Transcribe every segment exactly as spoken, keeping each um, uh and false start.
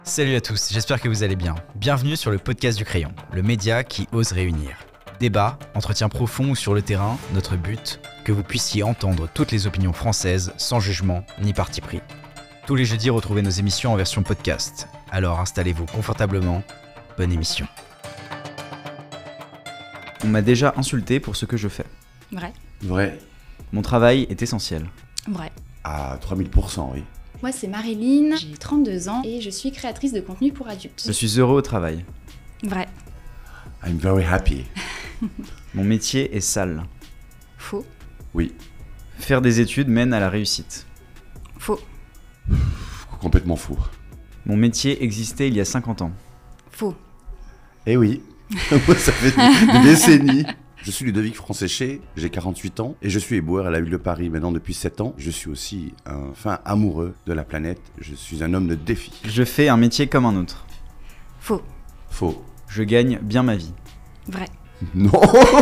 Salut à tous, j'espère que vous allez bien. Bienvenue sur le podcast du Crayon, le média qui ose réunir. Débat, entretien profond ou sur le terrain, notre but, que vous puissiez entendre toutes les opinions françaises sans jugement ni parti pris. Tous les jeudis, retrouvez nos émissions en version podcast. Alors installez-vous confortablement, bonne émission. On m'a déjà insulté pour ce que je fais. Vrai. Vrai. Mon travail est essentiel. Vrai. À trois mille pour cent, oui. Moi, c'est Marilyn, j'ai trente-deux ans et je suis créatrice de contenu pour adultes. Je suis heureux au travail. Vrai. I'm very happy. Mon métier est sale. Faux. Oui. Faire des études mène à la réussite. Faux. Complètement fou. Mon métier existait il y a cinquante ans. Faux. Eh oui. Ça fait des décennies. Je suis Ludovic Franséché, j'ai quarante-huit ans et je suis éboueur à la ville de Paris maintenant depuis sept ans. Je suis aussi un fin amoureux de la planète. Je suis un homme de défi. Je fais un métier comme un autre. Faux. Faux. Je gagne bien ma vie. Vrai. Non.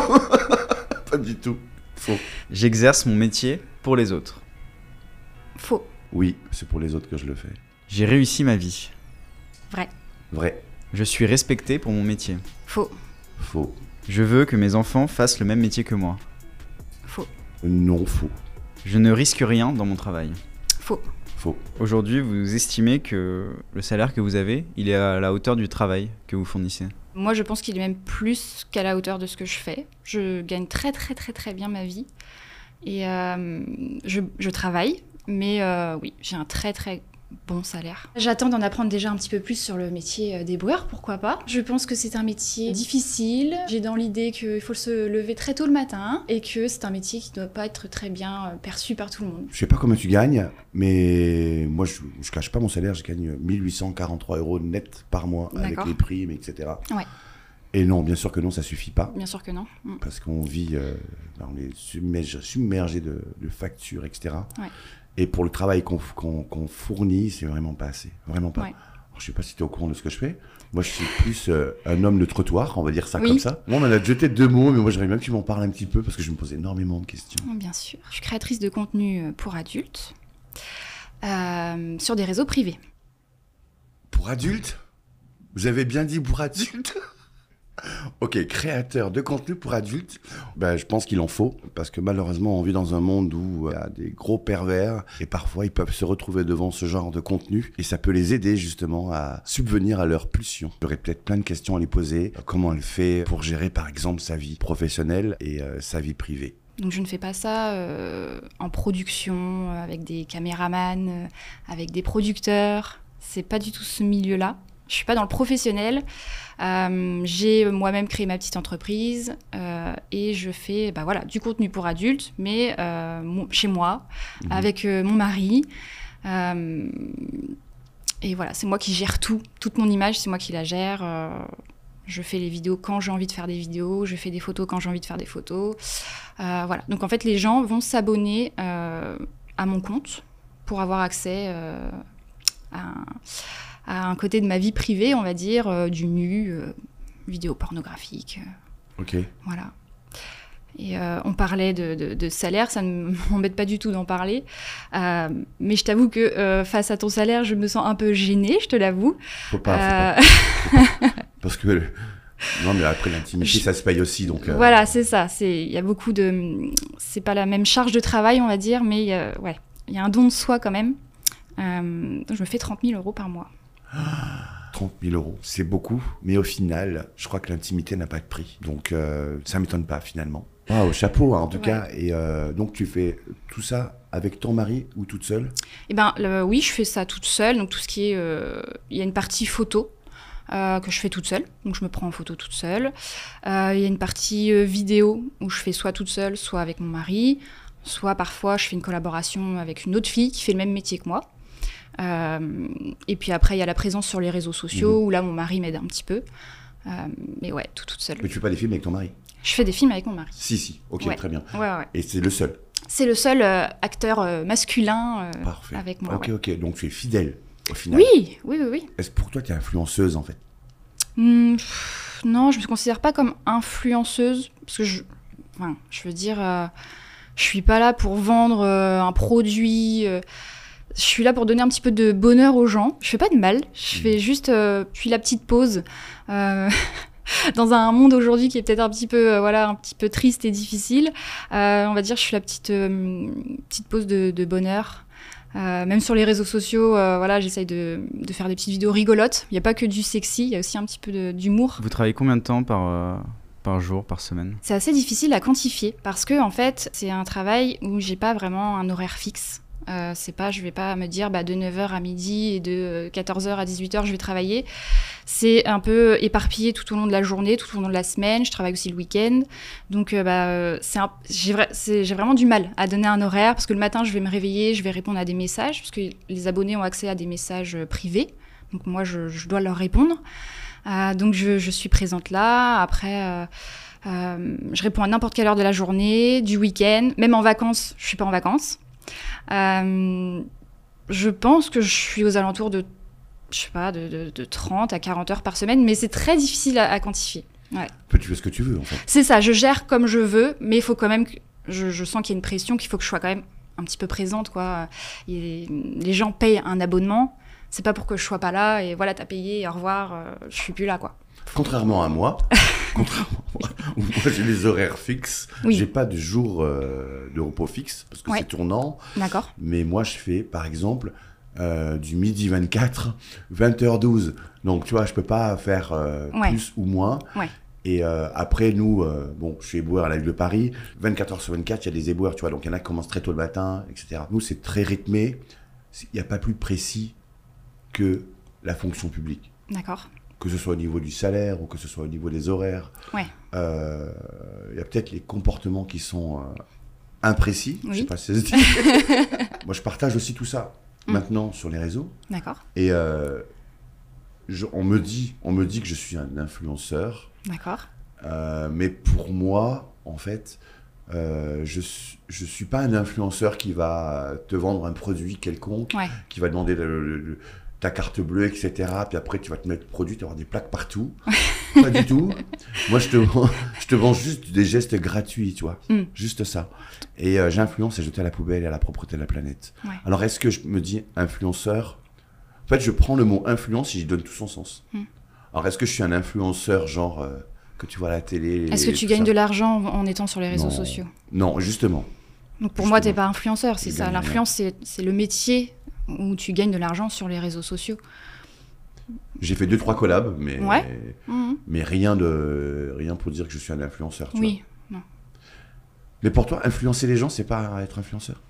Pas du tout. Faux. J'exerce mon métier pour les autres. Faux. Oui, c'est pour les autres que je le fais. J'ai réussi ma vie. Vrai. Vrai. Je suis respecté pour mon métier. Faux. Faux. Je veux que mes enfants fassent le même métier que moi. Faux. Non, faux. Je ne risque rien dans mon travail. Faux. Faux. Aujourd'hui, vous estimez que le salaire que vous avez, il est à la hauteur du travail que vous fournissez. Moi, je pense qu'il est même plus qu'à la hauteur de ce que je fais. Je gagne très, très, très, très bien ma vie. Et euh, je, je travaille, mais euh, oui, j'ai un très, très bon salaire. J'attends d'en apprendre déjà un petit peu plus sur le métier d'éboueur, pourquoi pas. Je pense que c'est un métier difficile. J'ai dans l'idée qu'il faut se lever très tôt le matin et que c'est un métier qui ne doit pas être très bien perçu par tout le monde. Je sais pas combien tu gagnes, mais moi je, je cache pas mon salaire, je gagne mille huit cent quarante-trois euros net par mois avec D'accord. les primes, et cetera. Ouais. Et non, bien sûr que non, ça suffit pas. Bien sûr que non. Mm. Parce qu'on vit, euh, on est submergé, submergé de, de factures, et cetera. Ouais. Et pour le travail qu'on, qu'on, qu'on fournit, c'est vraiment pas assez. Vraiment pas. Ouais. Alors, je sais pas si tu es au courant de ce que je fais. Moi, je suis plus euh, un homme de trottoir, on va dire ça Oui. comme ça. Moi, on en a jeté deux mots, mais moi, j'aimerais bien que tu m'en parles un petit peu parce que je me pose énormément de questions. Bien sûr. Je suis créatrice de contenu pour adultes euh, sur des réseaux privés. Pour adultes ? Vous avez bien dit pour adultes ? Ok, créateur de contenu pour adultes, ben, je pense qu'il en faut, parce que malheureusement on vit dans un monde où il y a des gros pervers, et parfois ils peuvent se retrouver devant ce genre de contenu, et ça peut les aider justement à subvenir à leurs pulsions. J'aurais peut-être plein de questions à lui poser, comment elle fait pour gérer par exemple sa vie professionnelle et euh, sa vie privée. Donc je ne fais pas ça euh, en production, euh, avec des caméramans, euh, avec des producteurs, c'est pas du tout ce milieu-là. Je suis pas dans le professionnel. Euh, j'ai moi-même créé ma petite entreprise euh, et je fais bah voilà, du contenu pour adultes, mais euh, mon, chez moi, mmh. avec euh, mon mari. Euh, et voilà, c'est moi qui gère tout. Toute mon image, c'est moi qui la gère. Euh, je fais les vidéos quand j'ai envie de faire des vidéos. Je fais des photos quand j'ai envie de faire des photos. Euh, voilà. Donc en fait, les gens vont s'abonner euh, à mon compte pour avoir accès euh, à un... à un côté de ma vie privée, on va dire, euh, du nu, euh, vidéo pornographique. Euh, ok. Voilà. Et euh, on parlait de, de, de salaire, ça ne m'embête pas du tout d'en parler. Euh, mais je t'avoue que euh, face à ton salaire, je me sens un peu gênée, je te l'avoue. Faut pas, euh... faut pas. Faut pas. Parce que... Non, mais après, l'intimité, je... ça se paye aussi, donc... Euh... Voilà, c'est ça. Il y a beaucoup de... C'est pas la même charge de travail, on va dire, mais y a, ouais, y a un don de soi quand même. Euh, donc je me fais trente mille euros par mois. trente mille euros, c'est beaucoup, mais au final, je crois que l'intimité n'a pas de prix. Donc, euh, ça ne m'étonne pas, finalement. Waouh, chapeau, hein, en tout ouais. cas. Et euh, donc, tu fais tout ça avec ton mari ou toute seule ? Eh ben, le, oui, je fais ça toute seule. Donc, tout ce qui est... Il euh, y a une partie photo euh, que je fais toute seule. Donc, je me prends en photo toute seule. Il euh, y a une partie euh, vidéo où je fais soit toute seule, soit avec mon mari. Soit, parfois, je fais une collaboration avec une autre fille qui fait le même métier que moi. Euh, et puis après, il y a la présence sur les réseaux sociaux, mmh. où là, mon mari m'aide un petit peu. Euh, mais ouais, tout toute seule. Mais tu fais pas des films avec ton mari ? Je fais des films avec mon mari. Si, si. Ok, ouais. très bien. Ouais, ouais. Et c'est le seul ? C'est le seul euh, acteur euh, masculin euh, Parfait. Avec moi. Ok, ouais. ok. Donc tu es fidèle, au final. Oui, oui, oui. oui. Est-ce que pour toi, tu es influenceuse, en fait ? mmh, pff, Non, je me considère pas comme influenceuse. Parce que je... Enfin, je veux dire... Euh, je suis pas là pour vendre euh, un produit... Euh, Je suis là pour donner un petit peu de bonheur aux gens. Je fais pas de mal. Je fais juste, euh, puis la petite pause. Euh, dans un monde aujourd'hui qui est peut-être un petit peu, euh, voilà, un petit peu triste et difficile, euh, on va dire, je suis la petite, euh, petite pause de, de bonheur. Euh, même sur les réseaux sociaux, euh, voilà, j'essaye de, de faire des petites vidéos rigolotes. Il n'y a pas que du sexy, il y a aussi un petit peu de, d'humour. Vous travaillez combien de temps par, euh, par jour, par semaine ? C'est assez difficile à quantifier parce que en fait, c'est un travail où j'ai pas vraiment un horaire fixe. Euh, c'est pas, je vais pas me dire bah, de neuf heures à midi et de quatorze heures à dix-huit heures je vais travailler. C'est un peu éparpillé tout au long de la journée, tout au long de la semaine. Je travaille aussi le week-end. Donc euh, bah, c'est un, j'ai, vra- c'est, j'ai vraiment du mal à donner un horaire parce que le matin je vais me réveiller, je vais répondre à des messages parce que les abonnés ont accès à des messages privés. Donc moi je, je dois leur répondre. Euh, donc je, je suis présente là. Après... Euh, euh, je réponds à n'importe quelle heure de la journée, du week-end, même en vacances, je suis pas en vacances. Euh, je pense que je suis aux alentours de, je sais pas, de, de, de trente à quarante heures par semaine, mais c'est très difficile à, à quantifier. Ouais. Tu fais ce que tu veux, en fait. C'est ça, je gère comme je veux, mais il faut quand même que je, je sens qu'il y a une pression, qu'il faut que je sois quand même un petit peu présente, quoi. Et les gens payent un abonnement, c'est pas pour que je sois pas là et voilà, t'as payé, au revoir, euh, je suis plus là, quoi. Contrairement à moi, contrairement à moi, où moi j'ai les horaires fixes, Oui. j'ai pas de jour euh, de repos fixe parce que Ouais. c'est tournant. D'accord. Mais moi je fais par exemple euh, du midi vingt-quatre, vingt heures douze. Donc tu vois, je peux pas faire euh, Ouais. plus ou moins. Ouais. Et euh, après, nous, euh, bon, je suis éboueur à la ville de Paris, vingt-quatre heures sur vingt-quatre, il y a des éboueurs, tu vois, donc il y en a qui commencent très tôt le matin, et cetera. Nous, c'est très rythmé, il n'y a pas plus précis que la fonction publique. D'accord. Que ce soit au niveau du salaire ou que ce soit au niveau des horaires. Ouais. Euh, il y a peut-être les comportements qui sont euh, imprécis, Oui. je sais pas si ça se dit. Moi, je partage aussi tout ça Mm. maintenant sur les réseaux. D'accord. Et euh, je- on, me dit, on me dit que je suis un influenceur. D'accord. Euh, mais pour moi, en fait, euh, je ne suis pas un influenceur qui va te vendre un produit quelconque, Ouais. qui va demander le, le- le- ta carte bleue, et cetera. Puis après, tu vas te mettre le produit, tu vas avoir des plaques partout. Pas du tout. Moi, je te, vends- je te vends juste des gestes gratuits, tu vois. Mm. Juste ça. Et euh, j'influence à jeter à la poubelle et à la propreté de la planète. Ouais. Alors, est-ce que je me dis influenceur ? En fait, je prends le mot influence et j'y donne tout son sens. Mm. Alors, est-ce que je suis un influenceur, genre, euh, que tu vois à la télé Est-ce que et tu tout gagnes ça de l'argent en étant sur les réseaux Non. sociaux ? Non, justement. Donc pour moi, t'es Justement. pas influenceur, c'est Je ça. gagne L'influence, c'est, c'est le métier où tu gagnes de l'argent sur les réseaux sociaux. J'ai fait deux, trois collabs, mais, Ouais. Mhm. mais rien, de, rien pour dire que je suis un influenceur. Tu vois. Oui. Non. Mais pour toi, influencer les gens, c'est pas être influenceur.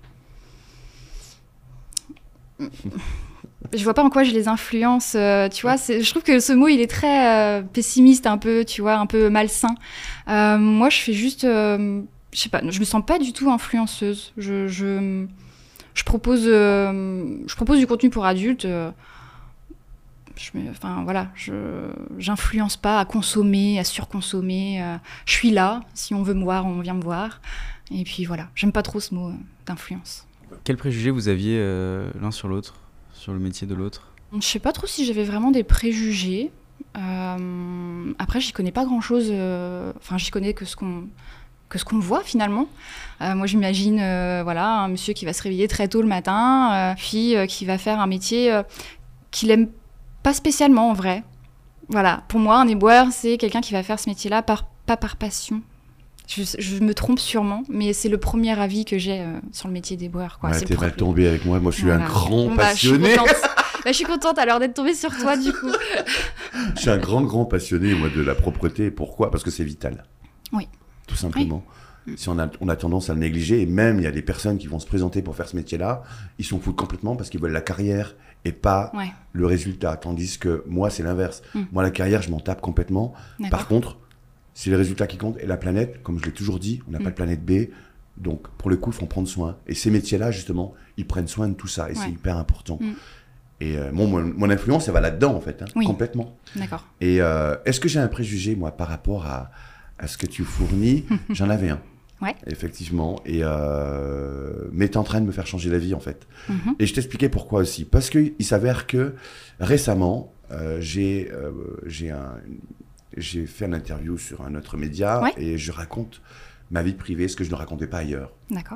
Je vois pas en quoi je les influence. euh, tu vois, c'est, je trouve que ce mot, il est très euh, pessimiste, un peu, tu vois, un peu malsain. Euh, moi, je fais juste, euh, je sais pas, je me sens pas du tout influenceuse. Je, je, je propose, euh, je propose du contenu pour adultes. euh, je me- Enfin voilà, je j'influence pas à consommer, à surconsommer. euh, je suis là, si on veut me voir, on vient me voir. Et puis voilà, j'aime pas trop ce mot euh, d'influence. Quels préjugés vous aviez euh, l'un sur l'autre, sur le métier de l'autre ? Je sais pas trop si j'avais vraiment des préjugés. Euh, après, j'y connais pas grand-chose. euh, Enfin, j'y connais que ce qu'on que ce qu'on voit finalement. Euh, moi, j'imagine, euh, voilà, un monsieur qui va se réveiller très tôt le matin, euh, puis euh, qui va faire un métier euh, qu'il aime pas spécialement en vrai. Voilà, pour moi, un éboueur, c'est quelqu'un qui va faire ce métier-là par, pas par passion. Je, je me trompe sûrement, mais c'est le premier avis que j'ai euh, sur le métier d'éboueur. Quoi. Ouais, C'est t'es le mal pro- tombé avec moi. Moi, je suis Voilà. un grand Bon, bah, je suis passionné. contente. Bah, je suis contente alors d'être tombée sur toi du coup. Je suis un grand, grand passionné, moi, de la propreté. Pourquoi ? Parce que c'est vital. Oui. Tout simplement. Si on a, on a tendance à le négliger, et même il y a des personnes qui vont se présenter pour faire ce métier-là, ils s'en foutent complètement parce qu'ils veulent la carrière et pas Ouais, le résultat. Tandis que moi, c'est l'inverse. Mm. Moi, la carrière, je m'en tape complètement. d'accord. Par contre, c'est les résultats qui comptent. Et la planète, comme je l'ai toujours dit, on n'a Mm. pas de planète B. Donc, pour le coup, il faut en prendre soin. Et ces métiers-là, justement, ils prennent soin de tout ça. Et Ouais. c'est hyper important. Mm. Et euh, mon, mon, mon influence, elle va là-dedans, en fait. hein, Oui. Complètement. D'accord. Et euh, est-ce que j'ai un préjugé, moi, par rapport à, à ce que tu fournis ? J'en avais un. Ouais. Effectivement. Et euh, mais t'es en train de me faire changer la vie, en fait. Mhm. Et je t'expliquais pourquoi aussi. Parce qu'il s'avère que récemment, euh, j'ai euh, j'ai un, j'ai fait une interview sur un autre média Ouais. et je raconte ma vie privée, ce que je ne racontais pas ailleurs. D'accord.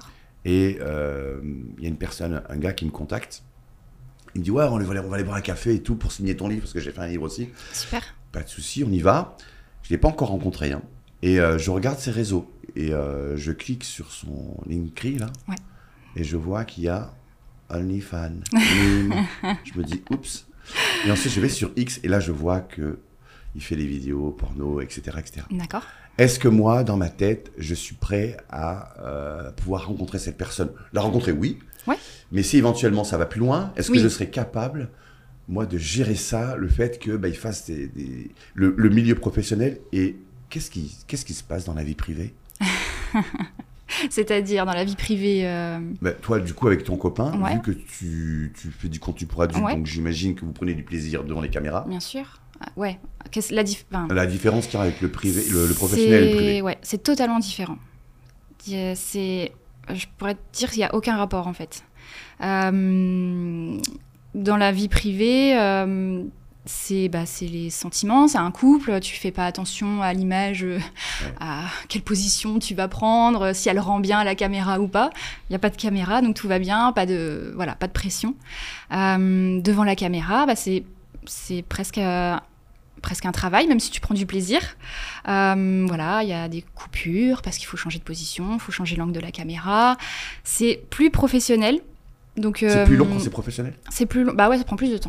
Et euh, il y a une personne, un gars qui me contacte. Il me dit, ouais, on va, aller, on va aller boire un café et tout pour signer ton livre, parce que j'ai fait un livre aussi. Super. Pas de souci, on y va. Je ne l'ai pas encore rencontré. Hein. Et euh, je regarde ses réseaux. Et euh, je clique sur son Linktree, là. Ouais. Et je vois qu'il y a OnlyFans. Je me dis, oups. Et ensuite, je vais sur X. Et là, je vois qu'il fait des vidéos porno, et cetera, et cetera. D'accord. Est-ce que moi, dans ma tête, je suis prêt à euh, pouvoir rencontrer cette personne? La rencontrer, oui. Ouais. Mais si éventuellement ça va plus loin, est-ce Oui. que je serais capable, moi, de gérer ça, le fait que bah, il fasse des, des... Le, le milieu professionnel et qu'est-ce qui, qu'est-ce qui se passe dans la vie privée? C'est-à-dire dans la vie privée euh... bah, toi, du coup, avec ton copain, Ouais. vu que tu, tu fais du contenu pour adultes, Ouais. donc j'imagine que vous prenez du plaisir devant les caméras. Bien sûr. Ah, ouais. Qu'est-ce, la dif... enfin, La différence qu'il y a avec le privé, le, le professionnel et le privé. Ouais, c'est totalement différent. C'est, je pourrais te dire qu'il n'y a aucun rapport en fait. Euh, dans la vie privée, euh, c'est, bah, c'est les sentiments, c'est un couple, tu fais pas attention à l'image, euh, Ouais. à quelle position tu vas prendre, si elle rend bien à la caméra ou pas. Il n'y a pas de caméra, donc tout va bien, pas de, voilà, pas de pression. Euh, devant la caméra, bah, c'est, c'est presque... Euh, presque un travail, même si tu prends du plaisir. Euh, voilà, il y a des coupures parce qu'il faut changer de position, il faut changer l'angle de la caméra. C'est plus professionnel. Donc, C'est euh, plus long quand c'est professionnel? C'est plus long. Bah ouais, ça prend plus de temps.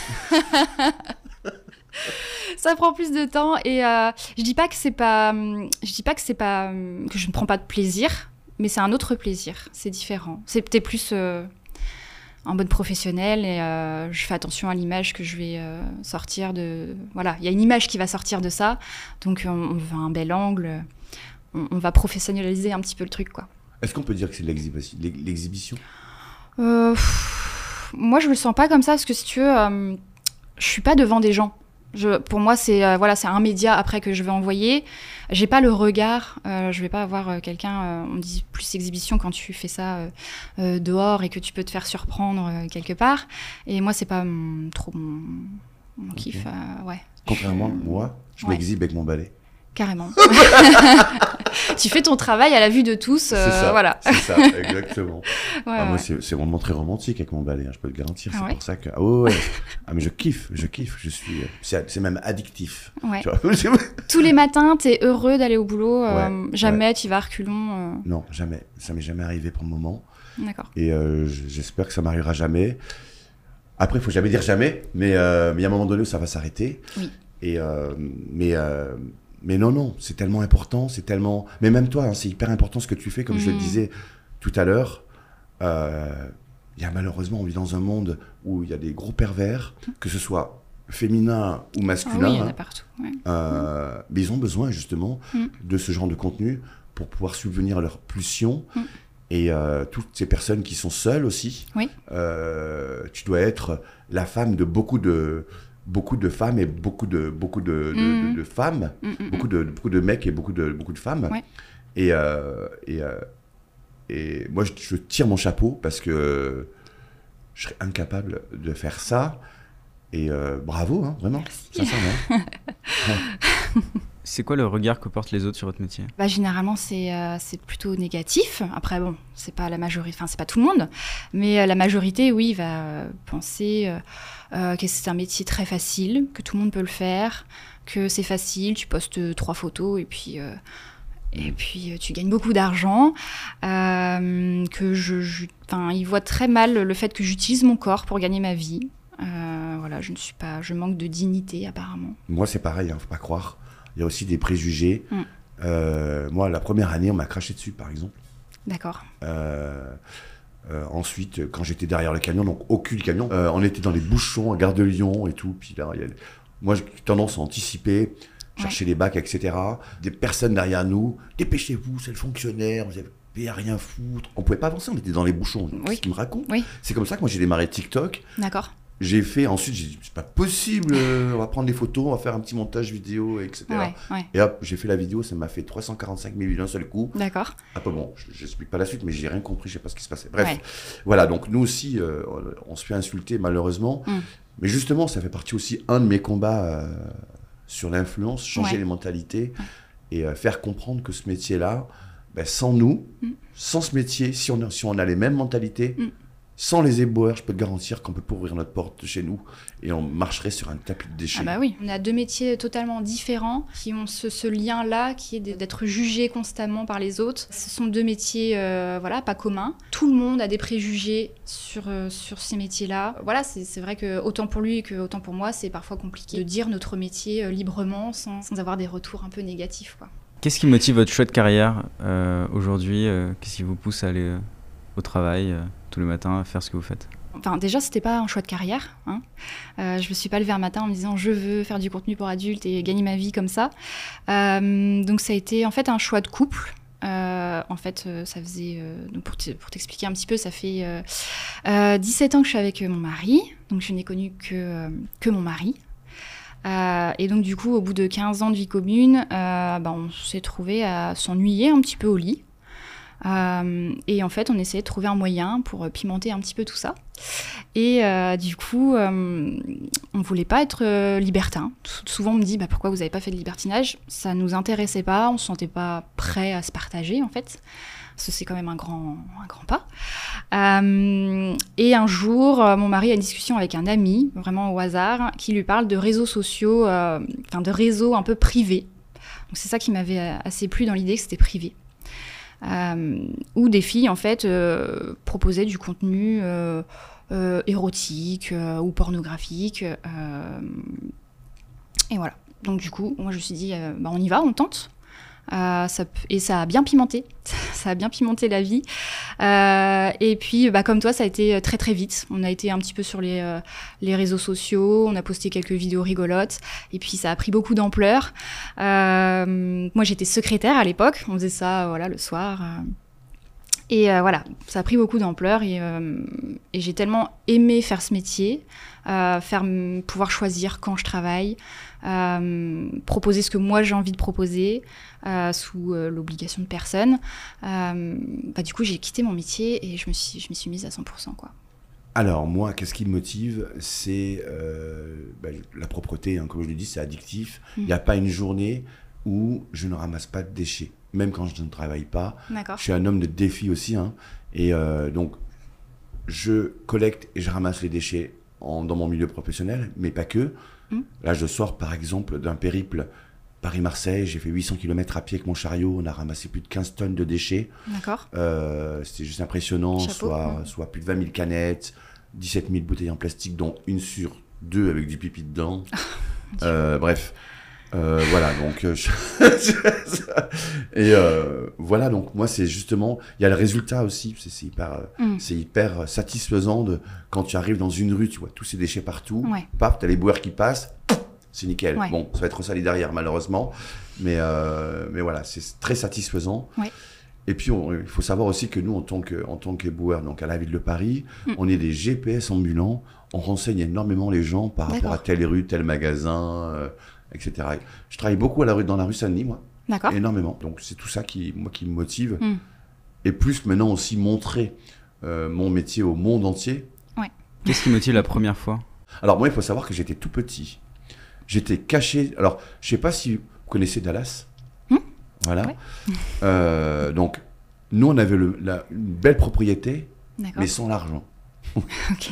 Ça prend plus de temps et euh, je dis pas que c'est pas, je dis pas que c'est pas que je ne prends pas de plaisir, mais c'est un autre plaisir. C'est différent. C'est peut-être plus euh, en mode professionnel et euh, je fais attention à l'image que je vais euh, sortir de... Voilà, il y a une image qui va sortir de ça, donc on, on veut un bel angle, on, on va professionnaliser un petit peu le truc, quoi. Est-ce qu'on peut dire que c'est de l'exhibition, l'exhibition? Euh, pff, moi, je le sens pas comme ça, parce que si tu veux, euh, je suis pas devant des gens. Je, pour moi, c'est euh, voilà, c'est un média après que je vais envoyer. J'ai pas le regard. Euh, je vais pas avoir euh, quelqu'un. Euh, on dit plus exhibition quand tu fais ça euh, euh, dehors et que tu peux te faire surprendre euh, quelque part. Et moi, c'est pas mon, trop mon, mon Okay. kiff. Euh, ouais. Contrairement, Je- moi, je Ouais. m'exhibe avec mon balai. Carrément. Tu fais ton travail à la vue de tous. euh, C'est ça, Voilà. c'est ça, exactement. Ouais, Ah, moi, ouais. c'est c'est vraiment très romantique avec mon balai, hein, je peux te garantir. Ah C'est ouais pour ça que. Ah ouais, ouais. Ah, mais je kiffe, je kiffe. Je suis. C'est c'est même addictif. Ouais. Tu vois Tous les matins, t'es heureux d'aller au boulot. euh, Ouais, jamais tu vas à reculons. Non, jamais. Ça m'est jamais arrivé pour le moment. euh, D'accord. Et euh, j- j'espère que ça m'arrivera jamais. Après, il faut jamais dire jamais, mais euh, mais il y a un moment donné où ça va s'arrêter. Oui. Et euh, mais euh, mais non, non, c'est tellement important, c'est tellement. Mais même toi, hein, c'est hyper important ce que tu fais, comme je le Mhm. disais tout à l'heure. Euh, Il y a malheureusement, on vit dans un monde où il y a des gros pervers, que ce soit féminin ou Ah masculin. oui, il y en hein. a partout. Ouais. Euh, mais ils ont besoin justement Mm. de ce genre de contenu pour pouvoir subvenir à leurs pulsions. Mm. Et euh, toutes ces personnes qui sont seules aussi, Oui. euh, tu dois être la femme de beaucoup de, beaucoup de femmes et beaucoup de, beaucoup de, de- Mm. de- de femmes, Mm, mm, beaucoup, de, beaucoup de mecs et beaucoup de, beaucoup de femmes. Ouais. Et, euh, et, euh, et moi, je, je tire mon chapeau parce que je serais incapable de faire ça. Et euh, bravo, hein, vraiment, sincèrement. C'est quoi le regard que portent les autres sur votre métier? Bah, généralement, c'est euh, c'est plutôt négatif. Après, bon, c'est pas la majorité, enfin, c'est pas tout le monde, mais euh, la majorité, oui, va euh, penser euh, euh, que c'est un métier très facile, que tout le monde peut le faire, que c'est facile, tu postes euh, trois photos et puis. Euh, Et puis, euh, tu gagnes beaucoup d'argent. Euh, que je, je, enfin, ils voient très mal le fait que j'utilise mon corps pour gagner ma vie. Euh, voilà, je ne suis pas, je manque de dignité apparemment. Moi, c'est pareil, hein, faut pas croire. Il y a aussi des préjugés. Mm. Euh, moi, la première année, on m'a craché dessus, par exemple. D'accord. Euh, euh, ensuite, quand j'étais derrière le camion, donc au cul du camion, euh, on était dans les bouchons à Gare de Lyon et tout. Puis là, il y a... moi, j'ai tendance à anticiper, chercher les bacs, et cetera. Des personnes derrière nous, dépêchez-vous, c'est le fonctionnaire, vous avez à rien foutre. On pouvait pas avancer, on était dans les bouchons. Oui. Qu'est-ce qu'il me raconte? Oui. C'est comme ça que moi j'ai démarré TikTok. D'accord. J'ai fait ensuite, j'ai dit, c'est pas possible, euh, on va prendre des photos, on va faire un petit montage vidéo, et cetera. Ouais, ouais. Et hop, j'ai fait la vidéo, ça m'a fait trois cent quarante-cinq mille vues d'un seul coup. D'accord. Ah peu bon, je- j'explique pas la suite, mais j'ai rien compris, je sais pas ce qui se passait. Bref, Ouais. voilà, donc nous aussi, euh, on se fait insulter malheureusement. Mm. Mais justement, ça fait partie aussi un de mes combats euh, sur l'influence, changer Ouais. les mentalités Ouais. et euh, faire comprendre que ce métier-là, ben, sans nous, Mm. sans ce métier, si on a, si on a les mêmes mentalités, Mm. sans les éboueurs, je peux te garantir qu'on peut pas ouvrir notre porte de chez nous et on marcherait sur un tapis de déchets. Ah bah oui, on a deux métiers totalement différents qui ont ce, ce lien-là qui est d'être jugé constamment par les autres. Ce sont deux métiers euh, voilà, pas communs. Tout le monde a des préjugés sur, euh, sur ces métiers-là. Voilà, c'est, c'est vrai que autant pour lui que autant pour moi, c'est parfois compliqué de dire notre métier euh, librement sans, sans avoir des retours un peu négatifs, quoi. Qu'est-ce qui motive votre choix de carrière euh, aujourd'hui euh, Qu'est-ce qui vous pousse à aller euh, au travail euh, tous les matins, à faire ce que vous faites? Enfin, déjà, c'était pas un choix de carrière. Hein. Euh, je me suis pas levée un matin en me disant je veux faire du contenu pour adultes et gagner ma vie comme ça. Euh, donc, ça a été en fait un choix de couple. Euh, en fait, euh, ça faisait, euh, donc pour, t- pour t'expliquer un petit peu, ça fait euh, euh, dix-sept ans que je suis avec euh, mon mari. Donc, je n'ai connu que, euh, que mon mari. Euh, et donc, du coup, au bout de quinze ans de vie commune, euh, bah, on s'est trouvé à s'ennuyer un petit peu au lit. Euh, et en fait, on essayait de trouver un moyen pour pimenter un petit peu tout ça. Et euh, du coup, euh, on ne voulait pas être euh, libertin. Souvent, on me dit bah, pourquoi vous n'avez pas fait de libertinage ? Ça ne nous intéressait pas, on ne se sentait pas prêt à se partager en fait. Parce que c'est quand même un grand, un grand pas. Euh, et un jour, mon mari a une discussion avec un ami, vraiment au hasard, qui lui parle de réseaux sociaux, euh, enfin de réseaux un peu privés. Donc c'est ça qui m'avait assez plu dans l'idée que c'était privé. Euh, où des filles en fait euh, proposaient du contenu euh, euh, érotique euh, ou pornographique. Euh, et voilà. Donc du coup, moi je me suis dit, euh, bah, on y va, on tente. Euh, ça, et ça a bien pimenté, ça a bien pimenté la vie. Euh, et puis, bah, comme toi, ça a été très très vite. On a été un petit peu sur les, euh, les réseaux sociaux, on a posté quelques vidéos rigolotes, et puis ça a pris beaucoup d'ampleur. Euh, moi, j'étais secrétaire à l'époque, on faisait ça, voilà, le soir. Euh, et euh, voilà, ça a pris beaucoup d'ampleur, et, euh, et j'ai tellement aimé faire ce métier, euh, faire, pouvoir choisir quand je travaille. Euh, proposer ce que moi j'ai envie de proposer euh, sous euh, l'obligation de personne. Euh, bah, du coup, j'ai quitté mon métier et je me suis, je m'y suis mise à cent pour cent, quoi. Alors moi, qu'est-ce qui me motive? C'est euh, bah, la propreté, hein, comme je l'ai dit, c'est addictif. Il Mmh. n'y a pas une journée où je ne ramasse pas de déchets, même quand je ne travaille pas. D'accord. Je suis un homme de défi aussi, hein, et euh, donc je collecte et je ramasse les déchets en, dans mon milieu professionnel, mais pas que. Mmh. Là, je sors par exemple d'un périple Paris-Marseille, j'ai fait huit cents kilomètres à pied avec mon chariot, on a ramassé plus de quinze tonnes de déchets. D'accord. Euh, c'était juste impressionnant, Chapeau. soit, Mmh. soit plus de vingt mille canettes, dix-sept mille bouteilles en plastique, dont une sur deux avec du pipi dedans. euh, bref, euh, voilà, donc... Euh, je... Et euh, voilà, donc moi, c'est justement... Il y a le résultat aussi, c'est, c'est, hyper, mmh. c'est hyper satisfaisant de, quand tu arrives dans une rue, tu vois tous ces déchets partout, ouais. paf, t'as les boueurs qui passent, c'est nickel. Ouais. Bon, ça va être ressali derrière, malheureusement, mais, euh, mais voilà, c'est très satisfaisant. Ouais. Et puis, on, il faut savoir aussi que nous, en tant que, en tant qu'éboueurs, donc à la ville de Paris, mmh. on est des G P S ambulants, on renseigne énormément les gens par D'accord. rapport à telle rue, tel magasin, euh, et cetera. Je travaille beaucoup à la rue, dans la rue Saint-Denis, moi. D'accord. Énormément. Donc, c'est tout ça qui, moi, qui me motive. Mmh. Et plus maintenant aussi montrer euh, mon métier au monde entier. Ouais. Qu'est-ce qui motive la première fois? Alors, moi, il faut savoir que j'étais tout petit. J'étais caché. Alors, je sais pas si vous connaissez Dallas. Mmh. Voilà. Ouais. Euh, donc, nous, on avait le, la, une belle propriété, D'accord. mais sans l'argent. Ok.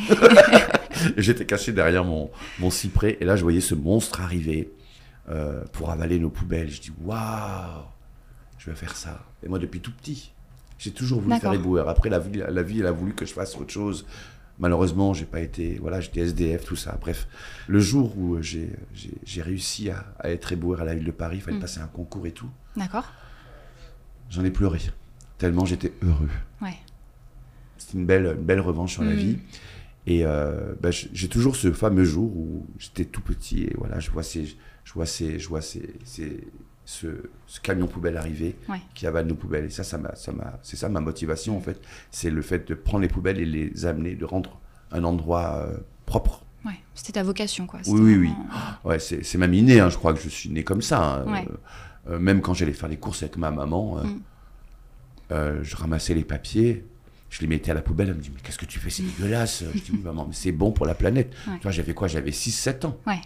Et j'étais caché derrière mon, mon cyprès. Et là, je voyais ce monstre arriver euh, pour avaler nos poubelles. Je dis, waouh, je vais faire ça. Et moi, depuis tout petit, j'ai toujours voulu D'accord. faire éboueur. Après, la vie, la vie, elle a voulu que je fasse autre chose. Malheureusement, j'ai pas été, voilà, j'étais S D F, tout ça. Bref, le jour où j'ai, j'ai, j'ai réussi à, à être éboueur à la ville de Paris, il fallait mmh. passer un concours et tout. D'accord. J'en ai pleuré, tellement j'étais heureux. Ouais. C'était une belle, une belle revanche sur mmh. la vie. Et euh, bah, j'ai toujours ce fameux jour où j'étais tout petit et voilà, je vois ces, je vois ces, je vois ces, ces ce, ce camion poubelle arriver, ouais. qui avale nos poubelles. Et ça, ça m'a, ça m'a, c'est ça ma motivation en fait. C'est le fait de prendre les poubelles et les amener, de rendre un endroit euh, propre. Ouais, c'était ta vocation, quoi. C'était oui, oui, vraiment... oui. Ouais, c'est, c'est même inné. Hein, je crois que je suis né comme ça. Hein. Ouais. Euh, euh, même quand j'allais faire les courses avec ma maman, euh, mm. euh, je ramassais les papiers, je les mettais à la poubelle. Elle me dit mais qu'est-ce que tu fais, c'est dégueulasse. Je dis oui maman, mais c'est bon pour la planète. Ouais. Tu vois, j'avais quoi, j'avais six sept ans. Ouais.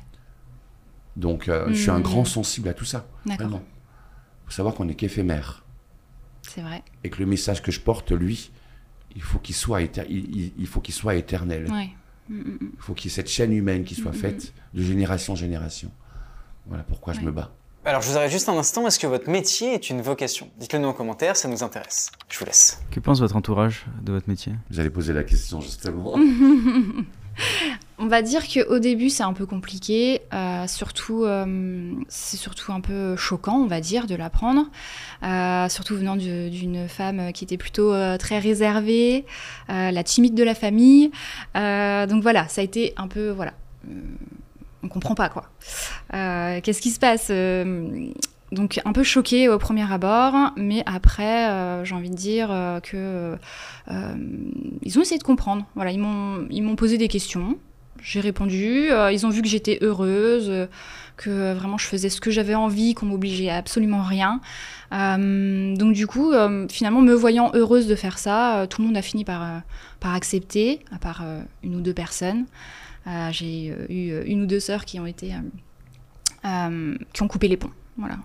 Donc, euh, mmh. je suis un grand sensible à tout ça. D'accord. Il faut savoir qu'on n'est qu'éphémère. C'est vrai. Et que le message que je porte, lui, il faut qu'il soit, éter- il, il, il faut qu'il soit éternel. Ouais. Mm, mm, Il faut qu'il y ait cette chaîne humaine qui soit Mm, faite de génération en génération. Voilà pourquoi je Ouais. me bats. Alors, je vous arrête juste un instant. Est-ce que votre métier est une vocation? Dites-le nous en commentaire, ça nous intéresse. Je vous laisse. Que pense votre entourage de votre métier? Vous allez poser la question justement. On va dire qu'au début, c'est un peu compliqué. Euh, surtout, euh, c'est surtout un peu choquant, on va dire, de l'apprendre. Euh, surtout venant de- d'une femme qui était plutôt euh, très réservée, euh, la timide de la famille. Euh, donc voilà, ça a été un peu... Voilà. Euh, on comprend pas, quoi. Euh, Qu'est-ce qui se passe? Euh, Donc un peu choquée au premier abord, mais après, euh, j'ai envie de dire euh, que euh, ils ont essayé de comprendre. Voilà, ils m'ont ils m'ont posé des questions, j'ai répondu. Euh, ils ont vu que j'étais heureuse, euh, que euh, vraiment je faisais ce que j'avais envie, qu'on m'obligeait à absolument rien. Euh, donc du coup, euh, finalement, me voyant heureuse de faire ça, euh, tout le monde a fini par euh, par accepter, à part euh, une ou deux personnes. Euh, j'ai euh, eu une ou deux sœurs qui ont été euh, euh, qui ont coupé les ponts. Voilà.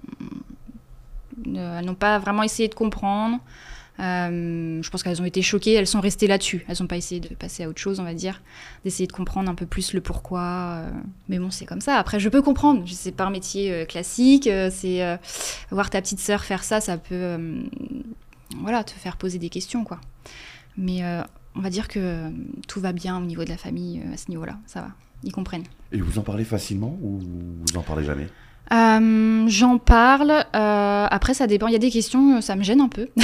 Elles n'ont pas vraiment essayé de comprendre. Euh, je pense qu'elles ont été choquées, elles sont restées là-dessus. Elles n'ont pas essayé de passer à autre chose, on va dire, d'essayer de comprendre un peu plus le pourquoi. Euh, mais bon, c'est comme ça. Après, je peux comprendre. C'est pas un métier euh, classique. Euh, c'est euh, voir ta petite sœur faire ça, ça peut, euh, voilà, te faire poser des questions, quoi. Mais euh, on va dire que euh, tout va bien au niveau de la famille euh, à ce niveau-là. Ça va, ils comprennent. Et vous en parlez facilement ou vous en parlez jamais? Euh, j'en parle. Euh, après, ça dépend. Il y a des questions, ça me gêne un peu.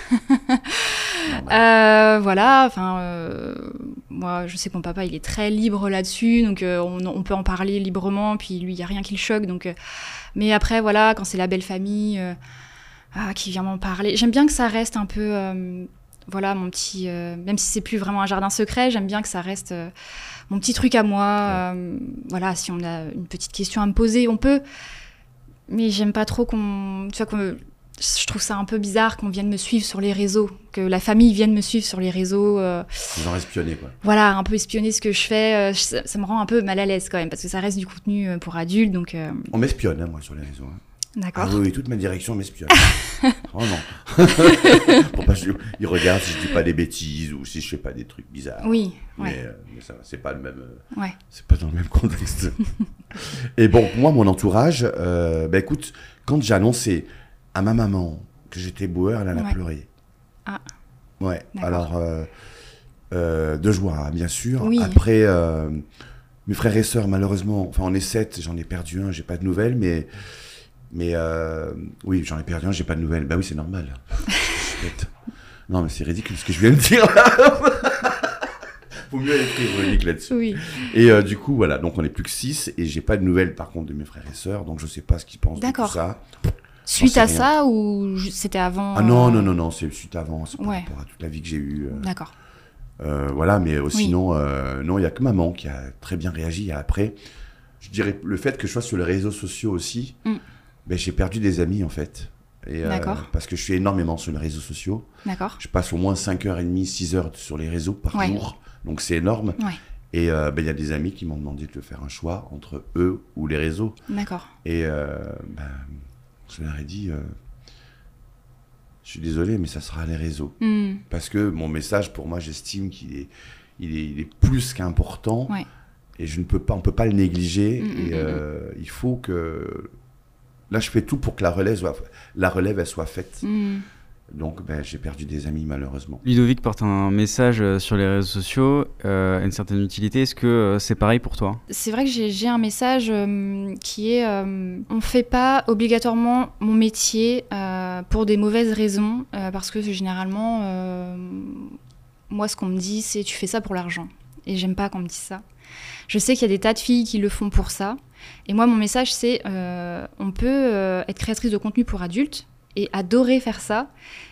euh, voilà. Enfin, euh, moi, je sais que mon papa, il est très libre là-dessus, donc euh, on, on peut en parler librement. Puis lui, il y a rien qui le choque. Donc, euh, mais après, voilà, quand c'est la belle famille euh, ah, qui vient m'en parler, j'aime bien que ça reste un peu, euh, voilà, mon petit. Euh, même si c'est plus vraiment un jardin secret, j'aime bien que ça reste. Euh, mon petit truc à moi, euh, voilà, si on a une petite question à me poser, on peut. Mais j'aime pas trop qu'on... Tu vois, qu'on... Je trouve ça un peu bizarre qu'on vienne me suivre sur les réseaux, que la famille vienne me suivre sur les réseaux. Euh, Vous en espionner, quoi. voilà, un peu espionner ce que je fais. Euh, ça, ça me rend un peu mal à l'aise quand même, parce que ça reste du contenu pour adultes, donc... Euh... On m'espionne, hein, moi, sur les réseaux. Hein. D'accord. Ah oui, oui, toute ma direction m'espionne. Vraiment. Pour pas que je- ils regardent si je dis pas des bêtises ou si je fais pas des trucs bizarres. Oui, Mais, ouais. euh, mais ça, va, c'est pas le même. euh, Ouais. C'est pas dans le même contexte. Et bon, moi, mon entourage, euh, bah écoute, quand j'ai annoncé à ma maman que j'étais boueur, elle en a Ouais. pleuré. Ah. Ouais. D'accord. Alors, euh, euh, de joie, hein, bien sûr. Oui. Après, euh, mes frères et sœurs, malheureusement, enfin, on est sept, j'en ai perdu un, j'ai pas de nouvelles, mais. Mais euh, oui, j'en ai perdu un, j'ai pas de nouvelles. Bah oui, c'est normal. Je suis bête. Non, mais c'est ridicule ce que je viens de dire là. Faut mieux être ironique là-dessus. Oui. Et euh, du coup, voilà, donc on est plus que six et j'ai pas de nouvelles par contre de mes frères et sœurs, donc je sais pas ce qu'ils pensent de tout D'accord. ça. Suite sais à rien. ça, ou ju- c'était avant Ah non, euh, non, non, non, c'est suite avant, c'est par Ouais. rapport à toute la vie que j'ai eue. euh, D'accord. euh, voilà, mais euh, sinon, euh, non, il y a que maman qui a très bien réagi. Et après, je dirais le fait que je sois sur les réseaux sociaux aussi, Mm. ben, j'ai perdu des amis en fait. Et, euh, D'accord. parce que je suis énormément sur les réseaux sociaux. D'accord. Je passe au moins cinq heures trente, six heures sur les réseaux par Ouais. jour. Donc c'est énorme. Ouais. Et euh, ben, il y a des amis qui m'ont demandé de faire un choix entre eux ou les réseaux. D'accord. Et euh, ben, je leur ai dit, euh, je suis désolé, mais ça sera les réseaux. Hmm. Parce que mon message, pour moi, j'estime qu'il est, il est, il est plus qu'important. Ouais. Et je ne peux pas, on ne peut pas le négliger. Mm, mm, et mm, euh, il faut que... Là, je fais tout pour que la relève, soit, la relève elle soit faite. Hmm. Donc, ben, j'ai perdu des amis, malheureusement. Ludovic porte un message euh, sur les réseaux sociaux, euh, une certaine utilité. Est-ce que euh, c'est pareil pour toi? C'est vrai que j'ai j'ai un message euh, qui est euh, on ne fait pas obligatoirement mon métier euh, pour des mauvaises raisons, euh, parce que généralement, euh, moi, ce qu'on me dit, c'est tu fais ça pour l'argent. Et j'aime pas qu'on me dise ça. Je sais qu'il y a des tas de filles qui le font pour ça. Et moi, mon message, c'est euh, on peut euh, être créatrice de contenu pour adultes et adorer faire ça.